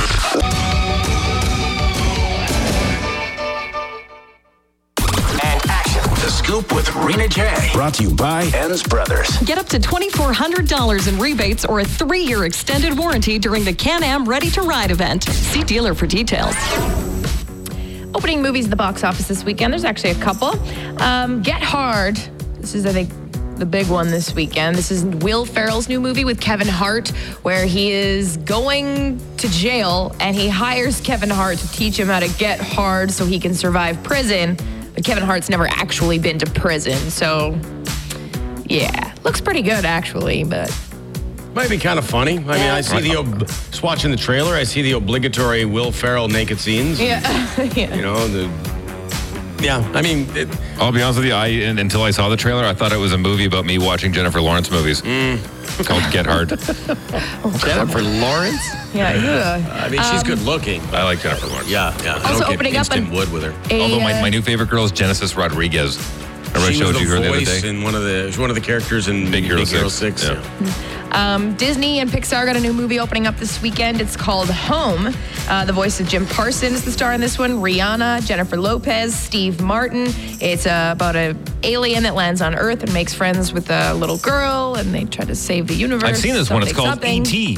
The Scoop with Rena J. Brought to you by Enns Brothers. Get up to twenty-four hundred dollars in rebates or a three-year extended warranty during the Can-Am Ready to Ride event. See dealer for details. Opening movies at the box office this weekend. There's actually a couple. Um, Get Hard. This is, I think, the big one this weekend. This is Will Ferrell's new movie with Kevin Hart, where he is going to jail and he hires Kevin Hart to teach him how to get hard so he can survive prison. But Kevin Hart's never actually been to prison, so yeah, looks pretty good actually, but might be kind of funny. I mean, I see the ob- just watching the trailer. I see the obligatory Will Ferrell naked scenes. yeah, yeah. You know the. Yeah, I mean, it, I'll be honest with you. I until I saw the trailer, I thought it was a movie about me watching Jennifer Lawrence movies called Get Hard. Jennifer Lawrence. Yeah, yeah. I mean, she's good looking. I like Jennifer Lawrence. Yeah, yeah. I Also don't get opening up instant an- wood with her. A, Although my, uh, my new favorite girl is Genesis Rodriguez. Remember I She showed was you the her the other voice day? in one of the. She's one of the characters in Big Hero six. six. Yeah. Um, Disney and Pixar got a new movie opening up this weekend. It's called Home. Uh, the voice of Jim Parsons is the star in this one. Rihanna, Jennifer Lopez, Steve Martin. It's uh, about an alien that lands on Earth and makes friends with a little girl, and they try to save the universe. I've seen this one. It's called something. E T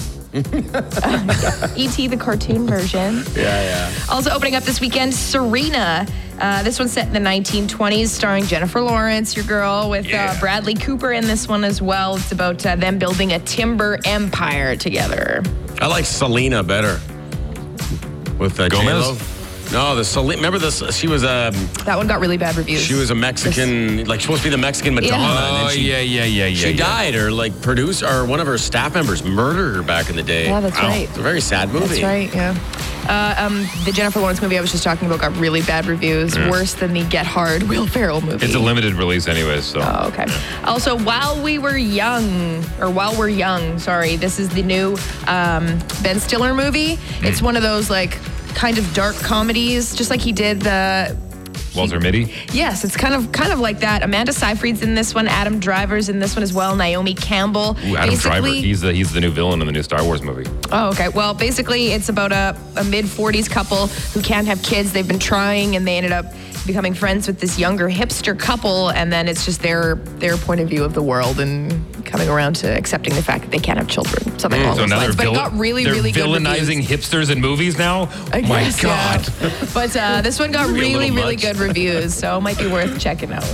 E T, the cartoon version. Yeah, yeah. Also opening up this weekend, Serena. Uh, this one's set in the nineteen twenties, starring Jennifer Lawrence, your girl, with Yeah. uh, Bradley Cooper in this one as well. It's about uh, them building a timber empire together. I like Selena better. With uh, Gomez? J-Lo. No, the Selena. Remember this? She was a. That one got really bad reviews. She was a Mexican, like supposed to be the Mexican Madonna. Yeah. and Oh, then she, yeah, yeah, yeah, yeah. She yeah. died, or like producer, or one of her staff members murdered her back in the day. Yeah, that's right. It's a very sad movie. That's right, yeah. Uh, um, the Jennifer Lawrence movie I was just talking about got really bad reviews, worse than the Get Hard Will Ferrell movie. It's a limited release anyways, so. Oh, okay. Also, While We Were Young, or While We're Young, sorry, this is the new um, Ben Stiller movie. It's one of those, like, kind of dark comedies, just like he did the... Walter Mitty? Yes, it's kind of kind of like that. Amanda Seyfried's in this one. Adam Driver's in this one as well. Naomi Campbell. Ooh, Adam Driver. Basically- He's the he's the new villain in the new Star Wars movie. Oh, okay. Well, basically, it's about a, a mid-forties couple who can't have kids. They've been trying, and they ended up becoming friends with this younger hipster couple, and then it's just their their point of view of the world and coming around to accepting the fact that they can't have children. Something along So those now they're, lines. But it vil- got really, they're really good villainizing reviews. hipsters in movies now? I My guess, God. yeah. But uh, this one got Maybe a really, little really much. good reviews, so it might be worth checking out.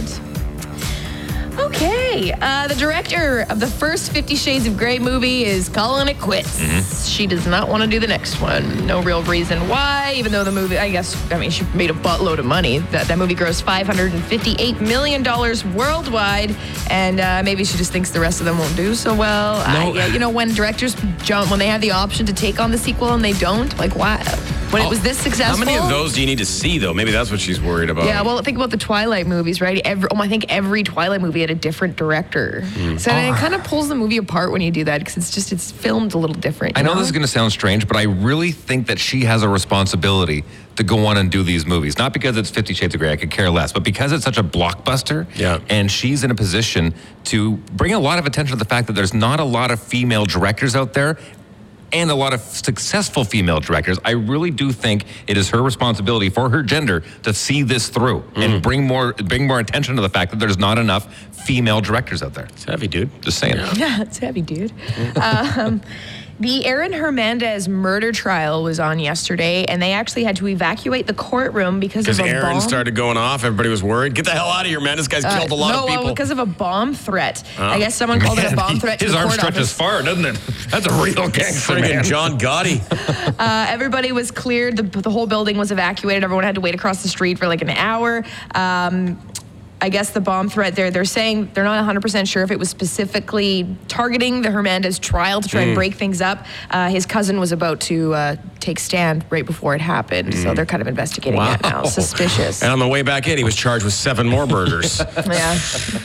Okay, uh, the director of the first Fifty Shades of Grey movie is calling it quits. Mm-hmm. She does not want to do the next one. No real reason why, even though the movie, I guess, I mean, she made a buttload of money. That, that movie grossed five hundred fifty-eight million dollars worldwide, and uh, maybe she just thinks the rest of them won't do so well. No. I, yeah, you know, when directors jump, when they have the option to take on the sequel and they don't, like, why? When it was this successful. How many of those do you need to see, though? Maybe that's what she's worried about. Yeah, well, think about the Twilight movies, right? Every, oh, I think every Twilight movie had a different director. So it kind of pulls the movie apart when you do that because it's just, it's filmed a little different. I you know this is going to sound strange, but I really think that she has a responsibility to go on and do these movies. Not because it's Fifty Shades of Grey, I could care less, but because it's such a blockbuster. Yeah. And she's in a position to bring a lot of attention to the fact that there's not a lot of female directors out there and a lot of successful female directors. I really do think it is her responsibility for her gender to see this through and bring more bring more attention to the fact that there's not enough female directors out there. It's heavy, dude. Just saying. Yeah, it's heavy, dude. um, the Aaron Hernandez murder trial was on yesterday, and they actually had to evacuate the courtroom because of Because a Aaron bomb. started going off, everybody was worried. Get the hell out of here, man. This guy's Uh, killed a lot no, of people. well, because of a bomb threat. I guess someone called it a bomb threat to His the arm court stretches office. far, doesn't it? That's a real gangster, Friggin' man. John Gotti. Uh, everybody was cleared. The, the whole building was evacuated. Everyone had to wait across the street for like an hour. Um, I guess the bomb threat there, they're saying they're not one hundred percent sure if it was specifically targeting the Hernandez trial to try and break things up. Uh, his cousin was about to uh, take stand right before it happened. So they're kind of investigating that now. Suspicious. And on the way back in, he was charged with seven more murders. Yeah.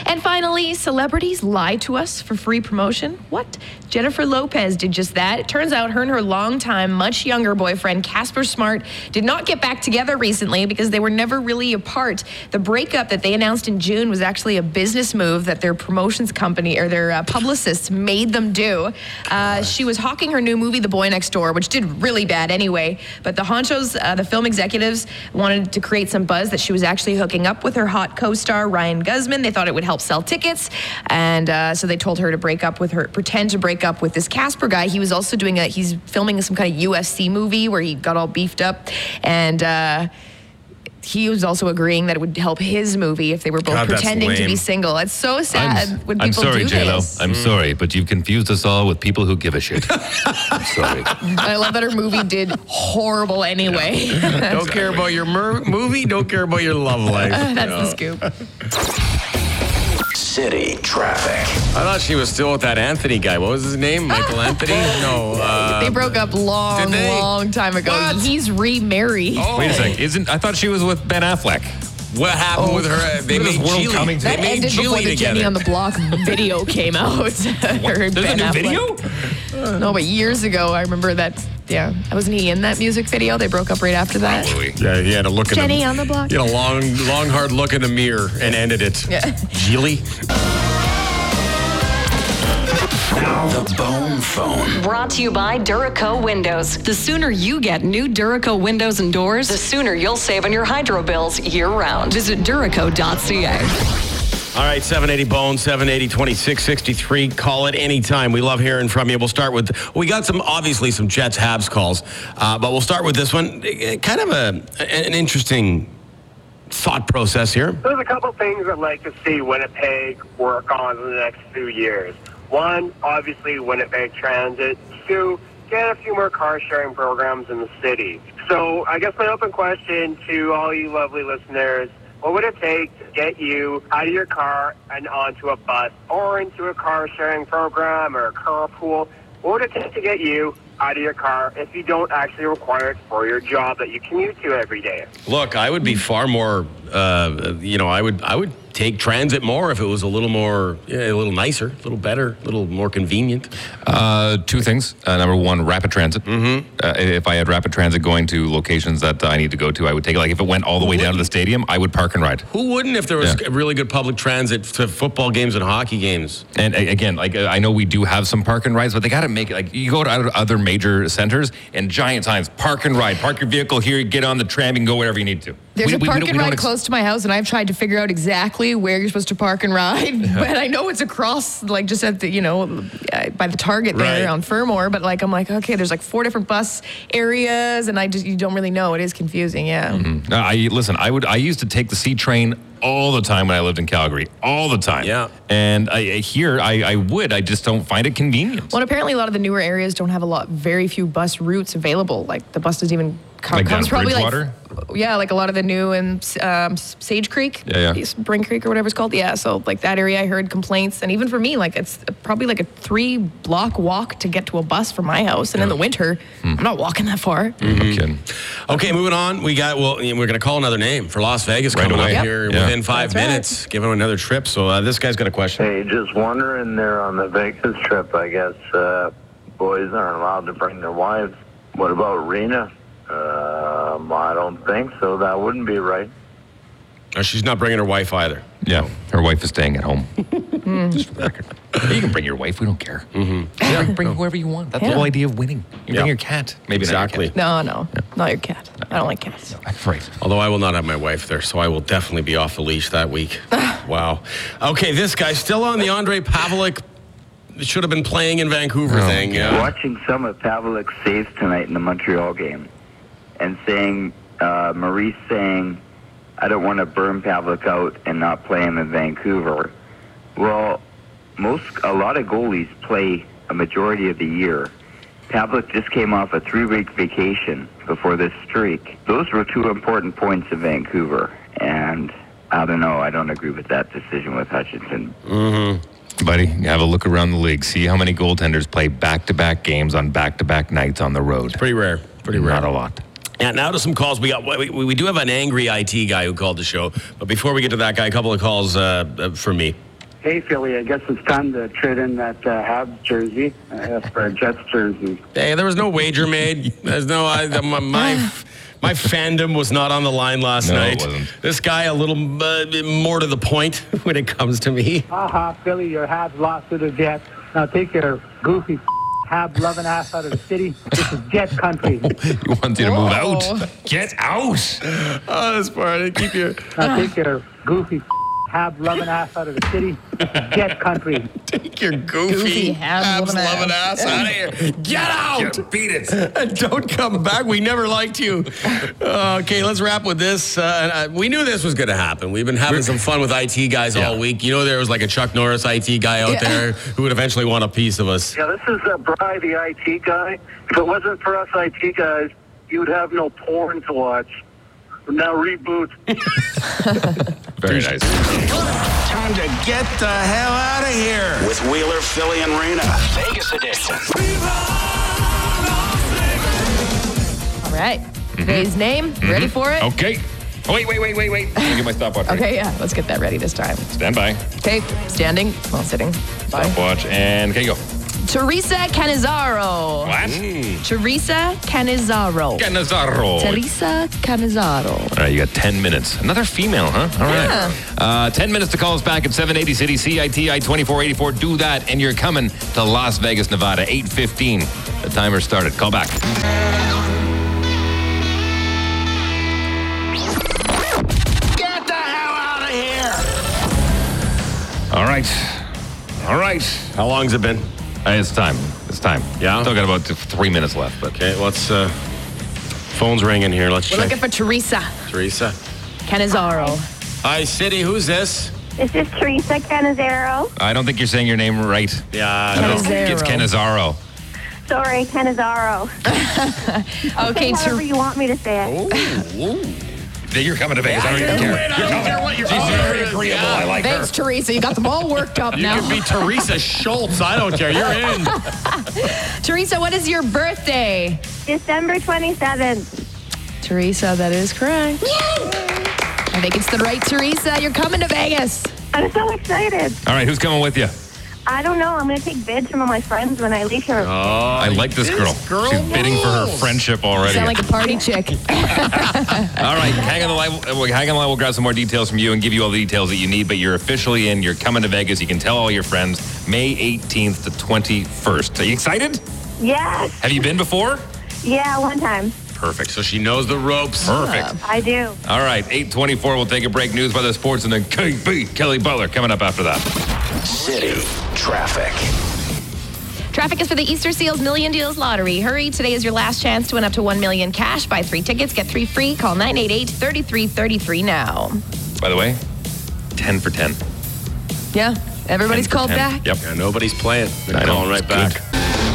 And finally, celebrities lie to us for free promotion. What? Jennifer Lopez did just that. It turns out her and her longtime, much younger boyfriend, Casper Smart, did not get back together recently because they were never really apart. The breakup that they announced in June was actually a business move that their promotions company or their uh, publicists made them do. Uh, she was hawking her new movie, The Boy Next Door, which did really bad anyway. But the honchos, uh, the film executives, wanted to create some buzz that she was actually hooking up with her hot co-star, Ryan Guzman. They thought it would help sell tickets. And uh, so they told her to break up with her, pretend to break up with this Casper guy. He was also doing a, he's filming some kind of U F C movie where he got all beefed up. And uh, he was also agreeing that it would help his movie if they were both God, that's pretending to lame. be single. It's so sad I'm, when people I'm sorry, do J-Lo. this. I'm sorry, but you've confused us all with people who give a shit. I'm sorry. I love that her movie did horrible anyway. Don't care about your mer- movie, don't care about your love life. That's the scoop. City traffic. I thought she was still with that Anthony guy. What was his name? Michael Anthony? No. Uh, They broke up long, Did they? long time ago. What? He's remarried. oh. Wait a second. Isn't I thought she was with Ben Affleck? What happened with her? They Look at made this world Geely. coming to They That made ended before Geely the Jenny together. on the Block video came out. There's a new video? No, but years ago, I remember that. Yeah, wasn't he in that music video? They broke up right after that. Probably. Yeah, he had a look at Jenny the, on the Block. He had a long, long, hard look in the mirror and ended it. Yeah. Geely? Now the Bone Phone. Brought to you by Duraco Windows. The sooner you get new Duraco windows and doors, the sooner you'll save on your hydro bills year-round. Visit Duraco dot c a. All right, seven eighty Bone, seven eighty, twenty-six sixty-three. Call it anytime. We love hearing from you. We'll start with, we got some, obviously, some Jets Habs calls, uh, but we'll start with this one. Kind of a an interesting thought process here. There's a couple things I'd like to see Winnipeg work on in the next few years. One, obviously, Winnipeg Transit. Two, get a few more car-sharing programs in the city. So I guess my open question to all you lovely listeners, what would it take to get you out of your car and onto a bus or into a car-sharing program or a carpool? What would it take to get you out of your car if you don't actually require it for your job that you commute to every day? Look, I would be far more, uh, you know, I would I would take transit more if it was a little more, yeah, a little nicer, a little better, a little more convenient. Uh, two things. Uh, number one, rapid transit. Mm-hmm. Uh, if I had rapid transit going to locations that I need to go to, I would take it. Like if it went all the way down to the stadium, I would park and ride. Who wouldn't if there was Yeah. really good public transit to football games and hockey games? And uh, again, like uh, I know we do have some park and rides, but they got to make it like you go to other- other major centers and giant signs, park and ride, park your vehicle here, get on the tram and go wherever you need to. There's We- a we- we park don't- and we don't ride ex- close to my house, and I've tried to figure out exactly where you're supposed to park and ride. But I know it's across, like just at the, you know, uh, by the Target there Right. on Furmore. But like, I'm like, okay, there's like four different bus areas, and I just you don't really know. It is confusing, yeah. No, I listen. I would. I used to take the C train all the time when I lived in Calgary, all the time. Yeah. And I, I here I, I would. I just don't find it convenient. Well, and apparently a lot of the newer areas don't have a lot, very few bus routes available. Like the bus doesn't even come. Like down comes probably Bridgewater? like, yeah, like a lot of the new and um, Sage Creek, Yeah, yeah. Spring Creek or whatever it's called. Yeah, so like that area, I heard complaints, and even for me, like it's probably like a three block walk to get to a bus from my house. And in the winter, Hmm. I'm not walking that far. I'm kidding. Okay, moving on. We got, well, we're going to call another name for Las Vegas Right coming away. up Yep. here Yeah. within five That's right. minutes. Give him another trip. So uh, this guy's got a question. Hey, just wondering there on the Vegas trip, I guess uh, boys aren't allowed to bring their wives. What about Rena? Um, I don't think so. That wouldn't be right. Uh, she's not bringing her wife either. Yeah, her wife is staying at home. Just for the record. You can bring your wife. We don't care. Mm-hmm. Yeah, bring, bring whoever you want. That's Yeah. the whole idea of winning. You Yeah. bring your cat. Maybe Exactly. Not No, no, not your cat. I don't like cats. your cat. Right. Although I will not have my wife there, so I will definitely be off the leash that week. Wow. Okay, this guy still on the Andre Pavlik should have been playing in Vancouver Oh, thing. Yeah. Watching some of Pavlik's saves tonight in the Montreal game and saying, uh, Maurice saying, I don't want to burn Pavlik out and not play him in Vancouver. Well, most, a lot of goalies play a majority of the year. Pavlik just came off a three-week vacation before this streak. Those were two important points in Vancouver, and I don't know, I don't agree with that decision with Hutchinson. Buddy, have a look around the league. See how many goaltenders play back-to-back games on back-to-back nights on the road. Pretty rare. Pretty rare. Not a lot. Yeah, now to some calls. We got we, we we do have an angry I T guy who called the show, but before we get to that guy, a couple of calls uh, uh, for me. Hey, Philly, I guess it's time to trade in that uh, Habs jersey uh, for a Jets jersey. Hey, there was no wager made. There's no, I, my, my, my fandom was not on the line last No, night. it wasn't. This guy a little uh, more to the point when it comes to me. Haha, Philly, your Habs lost to the Jets. Now take your goofy Habs loving ass out of the city. This is Jet country. You want you to move Whoa. out. Get out. Oh, this part, keep your... Now take your goofy Habs loving ass out of the city. This is Jet country. Take your goofy, Goofy Habs Habs loving loving ass out of here. Get out! Get- beat it. And don't come back. We never liked you. Uh, okay, let's wrap with this. Uh, and, uh, we knew this was going to happen. We've been having some fun with I T guys Yeah. all week. You know, there was like a Chuck Norris I T guy out Yeah. there who would eventually want a piece of us. Yeah, this is uh, Bri, the I T guy. If it wasn't for us I T guys, you would have no porn to watch. Now reboot. Very nice. Time to get the hell out of here with Wheeler, Philly, and Rena. Vegas edition. All right. Today's name. Ready for it? Okay. Oh, wait, wait, wait, wait, wait. Let me get my stopwatch. ready. Okay, yeah. Let's get that ready this time. Stand by. Okay, standing. Well, sitting. Bye. Stopwatch. And okay, go. Teresa Cannizzaro. What? Teresa Cannizzaro. Cannizzaro. Teresa Cannizzaro. All right, you got ten minutes. Another female, huh? All right. Yeah. Uh, ten minutes to call us back at seven eighty City, C I T I twenty-four eighty-four. Do that, and you're coming to Las Vegas, Nevada, eight fifteen. The timer started. Call back. Get the hell out of here. All right. All right. How long's it been? Uh, it's time. It's time. Yeah? Still got about th- three minutes left, but Okay, let's... Uh, phone's ringing here. Let's We're check. looking for Teresa Teresa. Cannizzaro. Hi, City. Who's this? This is Teresa Cannizzaro. I don't think you're saying your name right. Yeah. No, Cannizzaro. it's Cannizzaro. Sorry, Cannizzaro. Okay, However Ter- you want me to say it. You're coming to Vegas. I don't even care. You're coming. She's very agreeable. I like her. Thanks, Teresa. You got them all worked up You now. could be Teresa Schultz. I don't care. You're in. Teresa, what is your birthday? December twenty-seventh. Teresa, that is correct. I think it's the right Teresa. You're coming to Vegas. I'm so excited. All right, who's coming with you? I don't know. I'm going to take bids from all my friends when I leave here. Oh, I like this girl. girl She's bidding for her rules. friendship already. Sound like a party chick. All right, hang on the line. uh, Hang on the line. We'll grab some more details from you and give you all the details that you need. But you're officially in. You're coming to Vegas. You can tell all your friends. May eighteenth to twenty-first. Are you excited? Yes. Have you been before? Yeah, one time. Perfect. So she knows the ropes. Perfect. I do. All right, eight twenty-four. We'll take a break. News by the sports, and then K B Kelly Butler coming up after that. City traffic. Traffic is for the Easter Seals Million Deals Lottery. Hurry, today is your last chance to win up to one million cash. Buy three tickets, get three free. Call nine eight eight, three three three three now. By the way, ten for ten. Yeah, everybody's ten for called ten. back. Yep. Yeah, nobody's playing. They're I know. calling right It's back. good.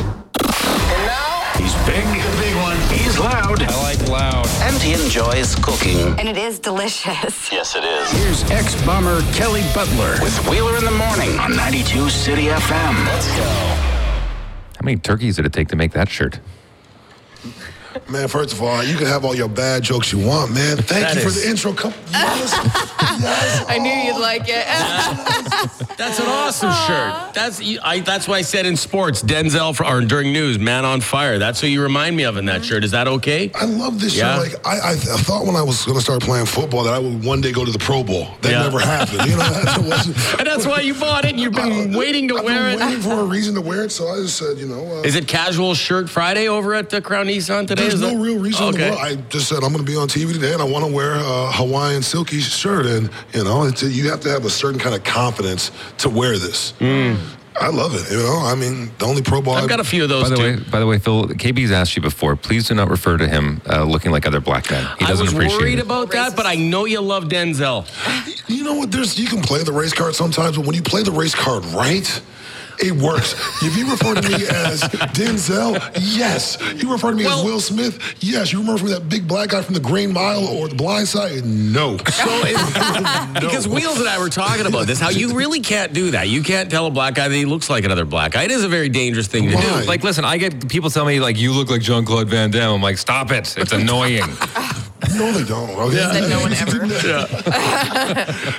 He's big, the big one. He's loud, I like loud. and he enjoys cooking. And it is delicious. Yes, it is. Here's ex-bummer Kelly Butler with Wheeler in the Morning on ninety-two City F M. Let's go. How many turkeys did it take to make that shirt? Man, first of all, you can have all your bad jokes you want, man. Thank That you for is- the intro. Come, yes, yes. I knew you'd like it. That's an awesome shirt. That's I. That's why I said in sports, Denzel for, or during news, man on fire. That's what you remind me of in that shirt. Is that okay? I love this Yeah. show. Like I, I, I thought when I was going to start playing football that I would one day go to the Pro Bowl. That Yeah. never happened. You know, that wasn't. And that's why you bought it. And you've been I- waiting to I've wear been it. waiting for a reason to wear it, so I just said, you know. Uh, Is it casual shirt Friday over at the Crown Nissan today? There's Is no that- real reason in Okay. the world. I just said I'm going to be on T V today, and I want to wear a Hawaiian silky shirt, and you know, it's, you have to have a certain kind of confidence to wear this. I love it. You know, I mean, the only Pro Bowl I've got a few of those By the too. way, by the way, Phil, K B's asked you before. Please do not refer to him uh, looking like other black men. He I doesn't was appreciate worried it. about that, but I know you love Denzel. You know what? There's you can play the race card sometimes, but when you play the race card right, it works. If you refer to me as Denzel, yes. You refer to me Well- as Will Smith, yes. You remember from that big black guy from The Green Mile or The Blind Side, no. So it's, because Wheels and I were talking about this, how you really can't do that. You can't tell a black guy that he looks like another black guy. It is a very dangerous thing to Why? do. Like, listen, I get people tell me, like, you look like Jean-Claude Van Damme. I'm like, stop it. It's annoying. No, they don't. Okay? Said no one ever. People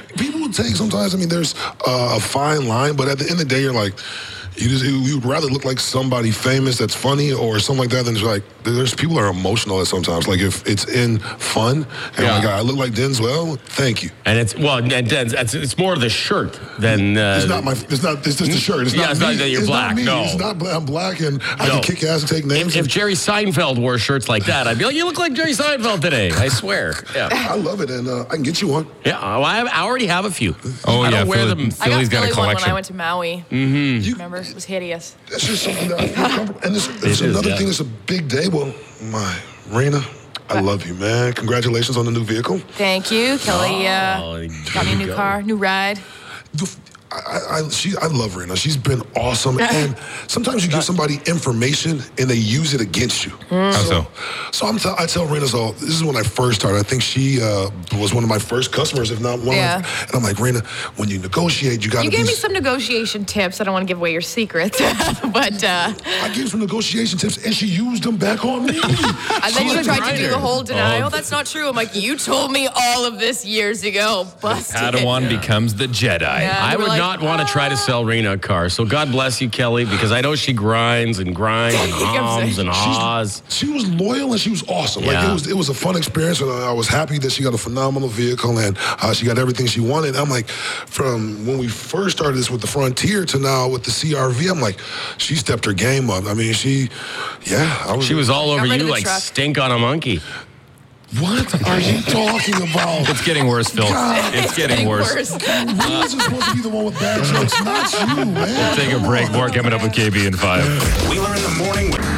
will take sometimes. I mean, there's uh, a fine line, but at the end of the day, you're like. You just you'd rather look like somebody famous that's funny or something like that than just like there's people that are emotional at sometimes. Like if it's in fun and Yeah. like I look like Denzel, thank you. And it's well, and Denz, it's, it's more the shirt than. Uh, It's not my. It's not. It's just the shirt. It's yeah, not it's me. not that you're it's black. Not me. No, It's not. Black. I'm black and I No. can kick ass and take names. If, if Jerry Seinfeld wore shirts like that, I'd be like, "You look like Jerry Seinfeld today." I swear. Yeah, I love it, and uh, I can get you one. yeah. Well, I, have, I already have a few. Oh, I yeah, don't wear Philly- them. Philly- Philly's I got, got a Philly one when collection. I went to Maui. Mm-hmm. Remember? It was hideous. That's just something that I feel comfortable. And this, it's is, another yeah. thing that's a big day. Well, my Raina, I love you, man. Congratulations on the new vehicle. Thank you. Kelly uh, Oh, got me a new go. car, new ride. The, I, I, she, I love Raina. She's been awesome. And sometimes you give somebody information and they use it against you. How so? So I'm t- I tell Raina, so this is when I first started. I think she uh, was one of my first customers, if not one Yeah. of my, and I'm like, Raina, when you negotiate, you got to You be... gave me some negotiation tips. I don't want to give away your secrets, but uh, I gave some negotiation tips, and she used them back on me. and then you tried to do the whole denial. Oh. That's not true. I'm like, you told me all of this years ago. Busted. Padawan becomes the Jedi. Yeah. I They were would like, not want to try to sell Raina a car. So God bless you, Kelly, because I know she grinds and grinds and hums and haws. She was loyal and she was awesome. Like Yeah. it was, it was a fun experience, and I was happy that she got a phenomenal vehicle and uh, she got everything she wanted. I'm like, from when we first started this with the Frontier to now with the C R V, I'm like, she stepped her game up. I mean, she, yeah, I was. She was all over rid you of the like truck. stink on a monkey. What are you talking about? It's getting worse, Phil. God. It's getting worse. Wheels is supposed to be the one with bad jokes, not you, man. Take a break. More coming up with K B in five. Wheeler in the morning. with-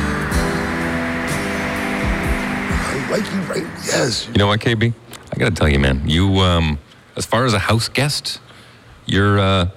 I like you, right? Yes. You know what, K B? I got to tell you, man. You, um, as far as a house guest, you're uh,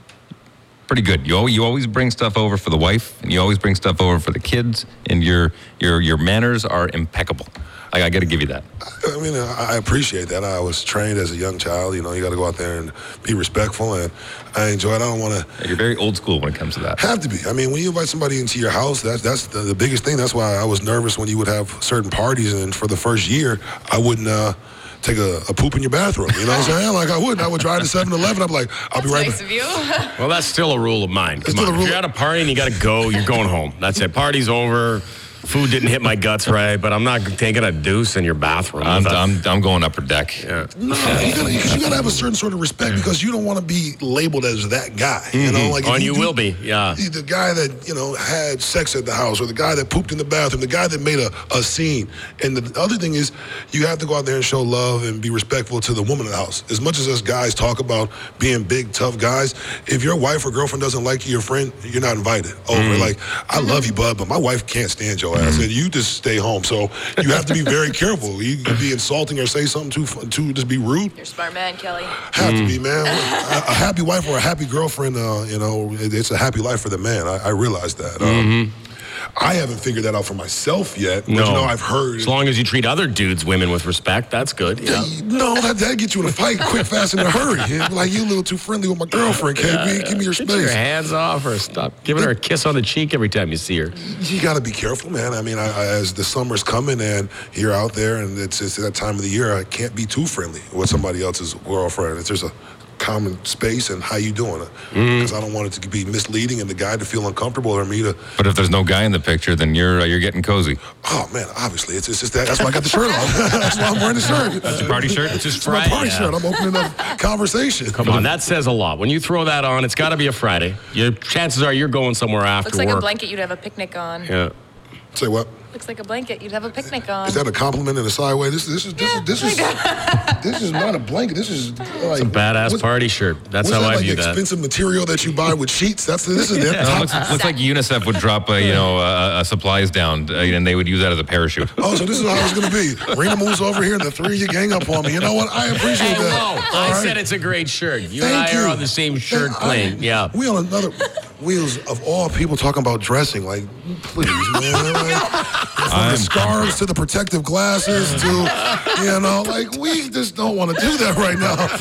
pretty good. You al- you always bring stuff over for the wife, and you always bring stuff over for the kids, and your your your manners are impeccable. I, I got to give you that. I mean, I I appreciate that. I was trained as a young child. You know, you got to go out there and be respectful, and I enjoy it. I don't want to. You're very old school when it comes to that. Have to be. I mean, when you invite somebody into your house, that's that's the, the biggest thing. That's why I was nervous when you would have certain parties, and for the first year, I wouldn't uh, take a, a poop in your bathroom. You know what I'm saying? Like I wouldn't. I would drive to seven eleven. I'm like, I'll be right Nice back. of you. Well, that's still a rule of mine. Come still on. a rule- If you're at a party and you got to go, you're going home. That's it. Party's over. Food didn't hit my guts right, but I'm not taking a deuce in your bathroom. I'm, That's- I'm, I'm going upper deck. yeah. No, you gotta, you gotta have a certain sort of respect because you don't want to be labeled as that guy. You know, like if Oh, and you do- will be, yeah. The guy that you know had sex at the house, or the guy that pooped in the bathroom, the guy that made a, a scene. And the other thing is, you have to go out there and show love and be respectful to the woman in the house. As much as us guys talk about being big, tough guys, if your wife or girlfriend doesn't like you, your friend, you're not invited over. Mm-hmm. Like, I love you, bud, but my wife can't stand your ass, and you just stay home. So you have to be very careful. You could be insulting or say something too, too just be rude. You're a smart man, Kelly. Have to be, man. A, a happy wife or a happy girlfriend, uh, you know, it, it's a happy life for the man. I, I realize that. Um, I haven't figured that out for myself yet, but No. you know, I've heard. As long as you treat other dudes, women with respect, that's good. Yeah. No, that that gets you in a fight quick, fast, in a hurry. Yeah, like you a little too friendly with my girlfriend, K B. Give me your Get your space. hands off her. Stop giving her a kiss on the cheek every time you see her. You got to be careful, man. I mean, I, I, as the summer's coming and you're out there, and it's, it's that time of the year, I can't be too friendly with somebody else's girlfriend. If there's a common space and how you doing it, because I don't want it to be misleading and the guy to feel uncomfortable or me to. But if there's no guy in the picture, then you're uh, you're getting cozy. Oh man, obviously it's, it's just that. That's why I got the shirt on. That's why I'm wearing the shirt. That's your party shirt? It's just Friday, my party yeah. shirt. I'm opening up conversation. Come on, that says a lot. When you throw that on, it's got to be a Friday. Your chances are you're going somewhere after Looks like work. a blanket you'd have a picnic on. Yeah. Say what? Looks like a blanket you'd have a picnic on. Is that a compliment in a side way? This, this is this is this is this is not a blanket. This is like Badass what's- party shirt. That's what's how that, I like view that. expensive material that you buy with sheets. That's this is it. Uh, looks, looks like UNICEF would drop, uh, you know, uh, uh, supplies down, uh, and they would use that as a parachute. Oh, so this is how it's gonna be. Rena moves over here, and the three of you gang up on me. You know what? I appreciate Hey, that. whoa, All I right? said it's a great shirt. You Thank and I you. are on the same shirt Thank- plane. I- Yeah. We on another wheels of all people talking about dressing. Like, please, man. Like, from I'm- the scarves to the protective glasses to, you know, like we just don't want to do that right now.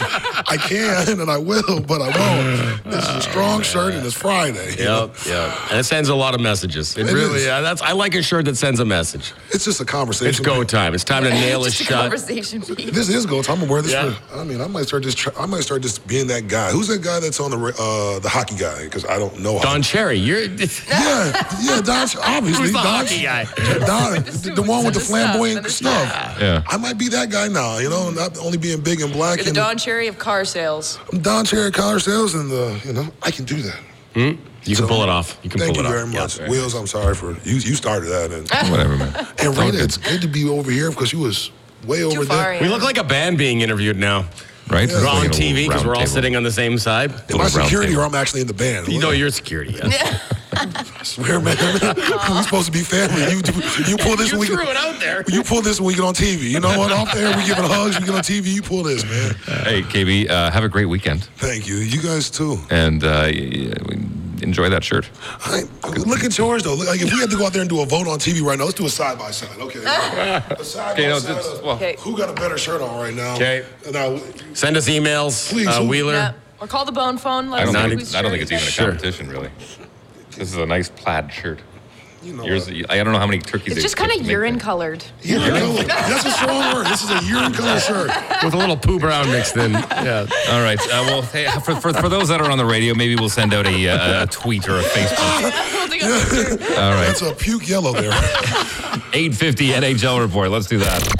I can and I will, but I won't. This is a strong shirt and it's Friday. Yep, yep. And it sends a lot of messages. It, It really, is. yeah, that's. I like a shirt that sends a message. It's just a conversation. It's go time. It's time to nail it Just a shut. conversation piece. This is go time. I'm gonna wear this Yeah. for. I mean, I might start just. Try, I might start just being that guy. Who's that guy that's on the uh, the hockey guy? Because I don't know. Don Cherry, you're. Yeah, yeah, Don. Obviously, Who's the Don, hockey guy? Don, the, the one with the flamboyant Stuff. stuff. Yeah. I might be that guy now. You know, not only being big and black. You're the and Don Cherry of car sales. I'm Don Cherry car sales, and the you know I can do that. Hmm? You can So, pull it off. You can Thank pull you it very off. much, Yeah. Wheels. I'm sorry for you. You started that, and Whatever, man. and Rita, it's good to be over here because you was way over far, there. yeah. We look like a band being interviewed now. Right? Yeah. We're on Like a T V because round we're all table. sitting on the same side. Am I Little round security table. or I'm actually in the band? You know you're security. Yes. I swear, man. We're supposed to be family. You you pull this You when we threw get, it out there. you pull this when we get on T V. You know what? Off there, we giving hugs. We get on T V. You pull this, man. Hey, K B, uh, have a great weekend. Thank you. You guys too. And uh, y- y- enjoy that shirt. I, look at yours though. Look, like if we had to go out there and do a vote on T V right now, let's do a side by side. Okay. A side Okay, by no, side. this- of well- Okay. Who got a better shirt on right now? Okay. Now, Send us emails. Please, uh, who- Wheeler. Yeah. Or call the bone phone. Let I us don't, know think, whose I don't think shirt it's even a it is. Sure. competition, really. This is a nice plaid shirt. you know Yours, what? I don't know how many turkeys It's they just kind make of there. urine colored. Urine color. That's a strong word. This is a urine color shirt. With a little poo brown mixed in. Yeah. All right. Uh, well, hey, for, for, for those that are on the radio, maybe we'll send out a, uh, a tweet or a Facebook. Holding up the shirt. All right. That's a puke yellow there. eight fifty N H L report. Let's do that.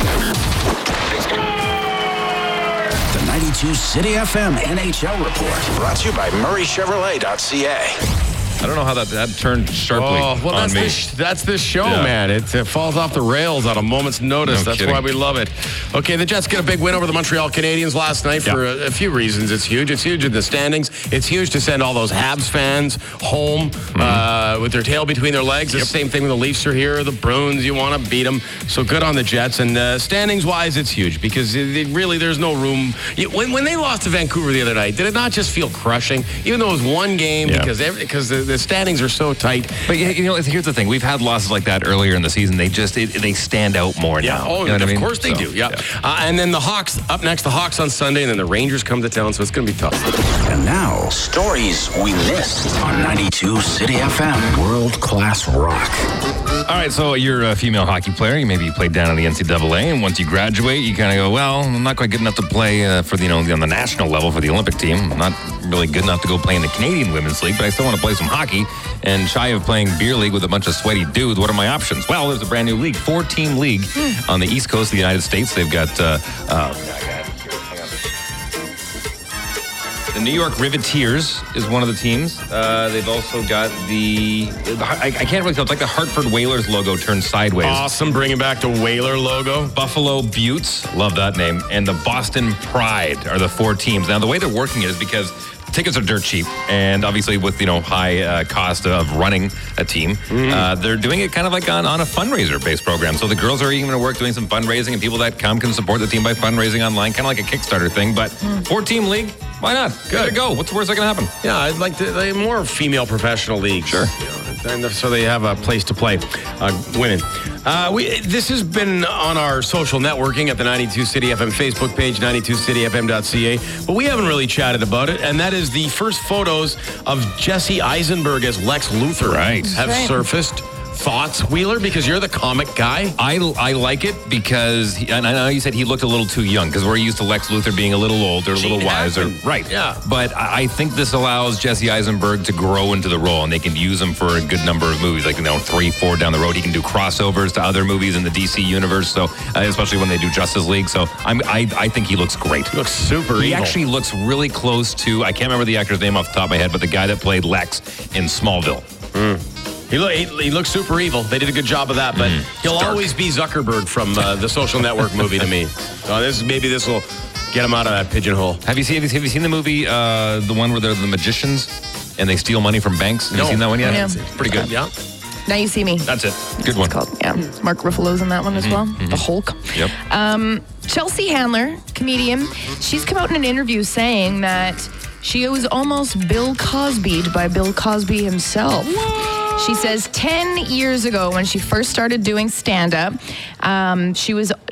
The ninety-two City F M N H L report. Brought to you by Murray Chevrolet dot C A. I don't know how that, that turned sharply Oh, well, on that's me. this, that's this show, Yeah. man. It uh, falls off the rails on a moment's notice. No that's kidding. why we love it. Okay, the Jets get a big win over the Montreal Canadiens last night for Yeah. a, a few reasons. It's huge. It's huge in the standings. It's huge to send all those Habs fans home Mm-hmm. uh, with their tail between their legs. It's the same thing when the Leafs are here. The Bruins, you want to beat them. So good on the Jets. And uh, standings-wise, it's huge because it, it really there's no room. You, when, when they lost to Vancouver the other night, did it not just feel crushing? Even though it was one game Yeah. because every, because the, the standings are so tight. But yeah, you know, here's the thing: we've had losses like that earlier in the season. They just it, they stand out more Yeah, now. oh, You know what of I mean? course they So, do. Yeah, Uh, and then the Hawks up next. The Hawks on Sunday, and then the Rangers come to town. So it's going to be tough. And now, stories we missed on ninety-two City F M. World class rock. All right, so you're a female hockey player. You maybe you played down in the N C double A, and once you graduate, you kind of go, well, I'm not quite good enough to play uh, for the you know on the national level for the Olympic team. I'm not really good enough to go play in the Canadian Women's League, but I still want to play some hockey. And shy of playing beer league with a bunch of sweaty dudes, what are my options? Well, there's a brand new league, four-team league on the East Coast of the United States. They've got. Uh, uh, The New York Riveteers is one of the teams. Uh, they've also got the, the I, I can't really tell. It's like the Hartford Whalers logo turned sideways. Awesome, bringing back the Whaler logo. Buffalo Buttes, love that name, and the Boston Pride are the four teams. Now, the way they're working it is because tickets are dirt cheap, and obviously with you know high uh, cost of running a team, Mm-hmm. uh, they're doing it kind of like on, on a fundraiser-based program. So the girls are even going to work doing some fundraising, and people that come can support the team by fundraising online, kind of like a Kickstarter thing. But four-team league, why not? Good to go. What's the worst that can happen? Yeah, I'd like to. They more female professional leagues. Sure. You know, and so they have a place to play, uh, women. Uh, we this has been on our social networking at the ninety-two City F M Facebook page, ninety-two city f m dot c a, but we haven't really chatted about it, and that is the first photos of Jesse Eisenberg as Lex Luthor Right. have Right. surfaced. Thoughts, Wheeler? Because you're the comic guy. I, I like it because, he, and I know you said he looked a little too young because we're used to Lex Luthor being a little older, a little Gene wiser. Hackman. Right. Yeah. But I I think this allows Jesse Eisenberg to grow into the role, and they can use him for a good number of movies, like, you know, three, four down the road. He can do crossovers to other movies in the D C universe, so uh, especially when they do Justice League. So I'm, I, I think he looks great. He looks super He evil. actually looks really close to, I can't remember the actor's name off the top of my head, but the guy that played Lex in Smallville. He, look, he, he looks super evil. They did a good job of that, but he'll Stark. always be Zuckerberg from uh, the Social Network movie to me. So this maybe this will get him out of that pigeonhole. Have you seen, have you, have you seen the movie, uh, the one where they're the magicians and they steal money from banks? Have No. you seen that one yet? Yeah. It's pretty good. Yeah. Now You See Me. That's it. Good one. It's called, yeah. Mark Ruffalo's in that one as well. Mm-hmm. The Hulk. Yep. Um, Chelsea Handler, comedian, she's come out in an interview saying that she was almost Bill Cosby'd by Bill Cosby himself. She says ten years ago when she first started doing stand-up, um, she was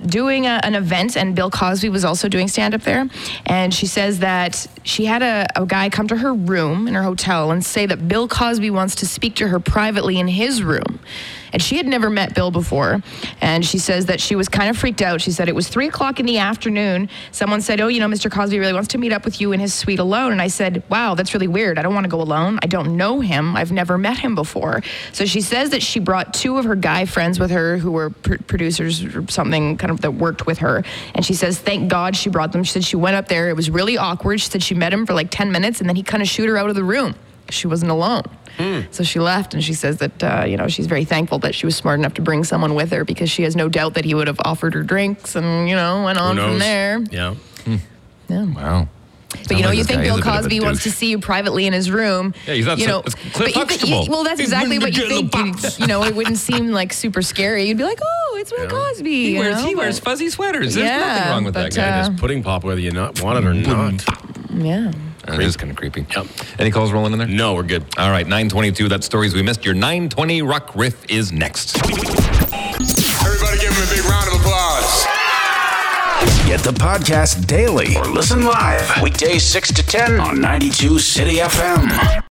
doing a, an event, and Bill Cosby was also doing stand-up there. And she says that she had a, a guy come to her room in her hotel and say that Bill Cosby wants to speak to her privately in his room. And she had never met Bill before. And she says that she was kind of freaked out. She said it was three o'clock in the afternoon. Someone said, oh, you know, Mister Cosby really wants to meet up with you in his suite alone. And I said, wow, that's really weird. I don't want to go alone. I don't know him. I've never met him before. So she says that she brought two of her guy friends with her who were pr- producers or something kind of that worked with her. And she says, thank God she brought them. She said she went up there. It was really awkward. She said she met him for like ten minutes and then he kind of shooed her out of the room. She wasn't alone. Mm. So she left, and she says that, uh, you know, she's very thankful that she was smart enough to bring someone with her because she has no doubt that he would have offered her drinks and, you know, went on from there. Yeah. Hmm. Yeah. Wow. But you know, like you think Bill Cosby wants to see you privately in his room. Yeah, he's not you know, so, it's Cliff but you th- you, well, that's exactly what you think. You, you know, it wouldn't seem like super scary. You'd be like, oh, it's Bill yeah. Cosby. He, you wears, know? he wears fuzzy sweaters. There's yeah, nothing wrong with but, that guy. Uh, It's pudding pop whether you not want it or not. Yeah. That is kind of creepy. Yep. Any calls rolling in there? No, we're good. All right, nine twenty-two. That's stories we missed. Your nine twenty Rock Riff is next. Everybody give him a big round of applause. Get the podcast daily or listen live weekdays six to ten on ninety-two City F M.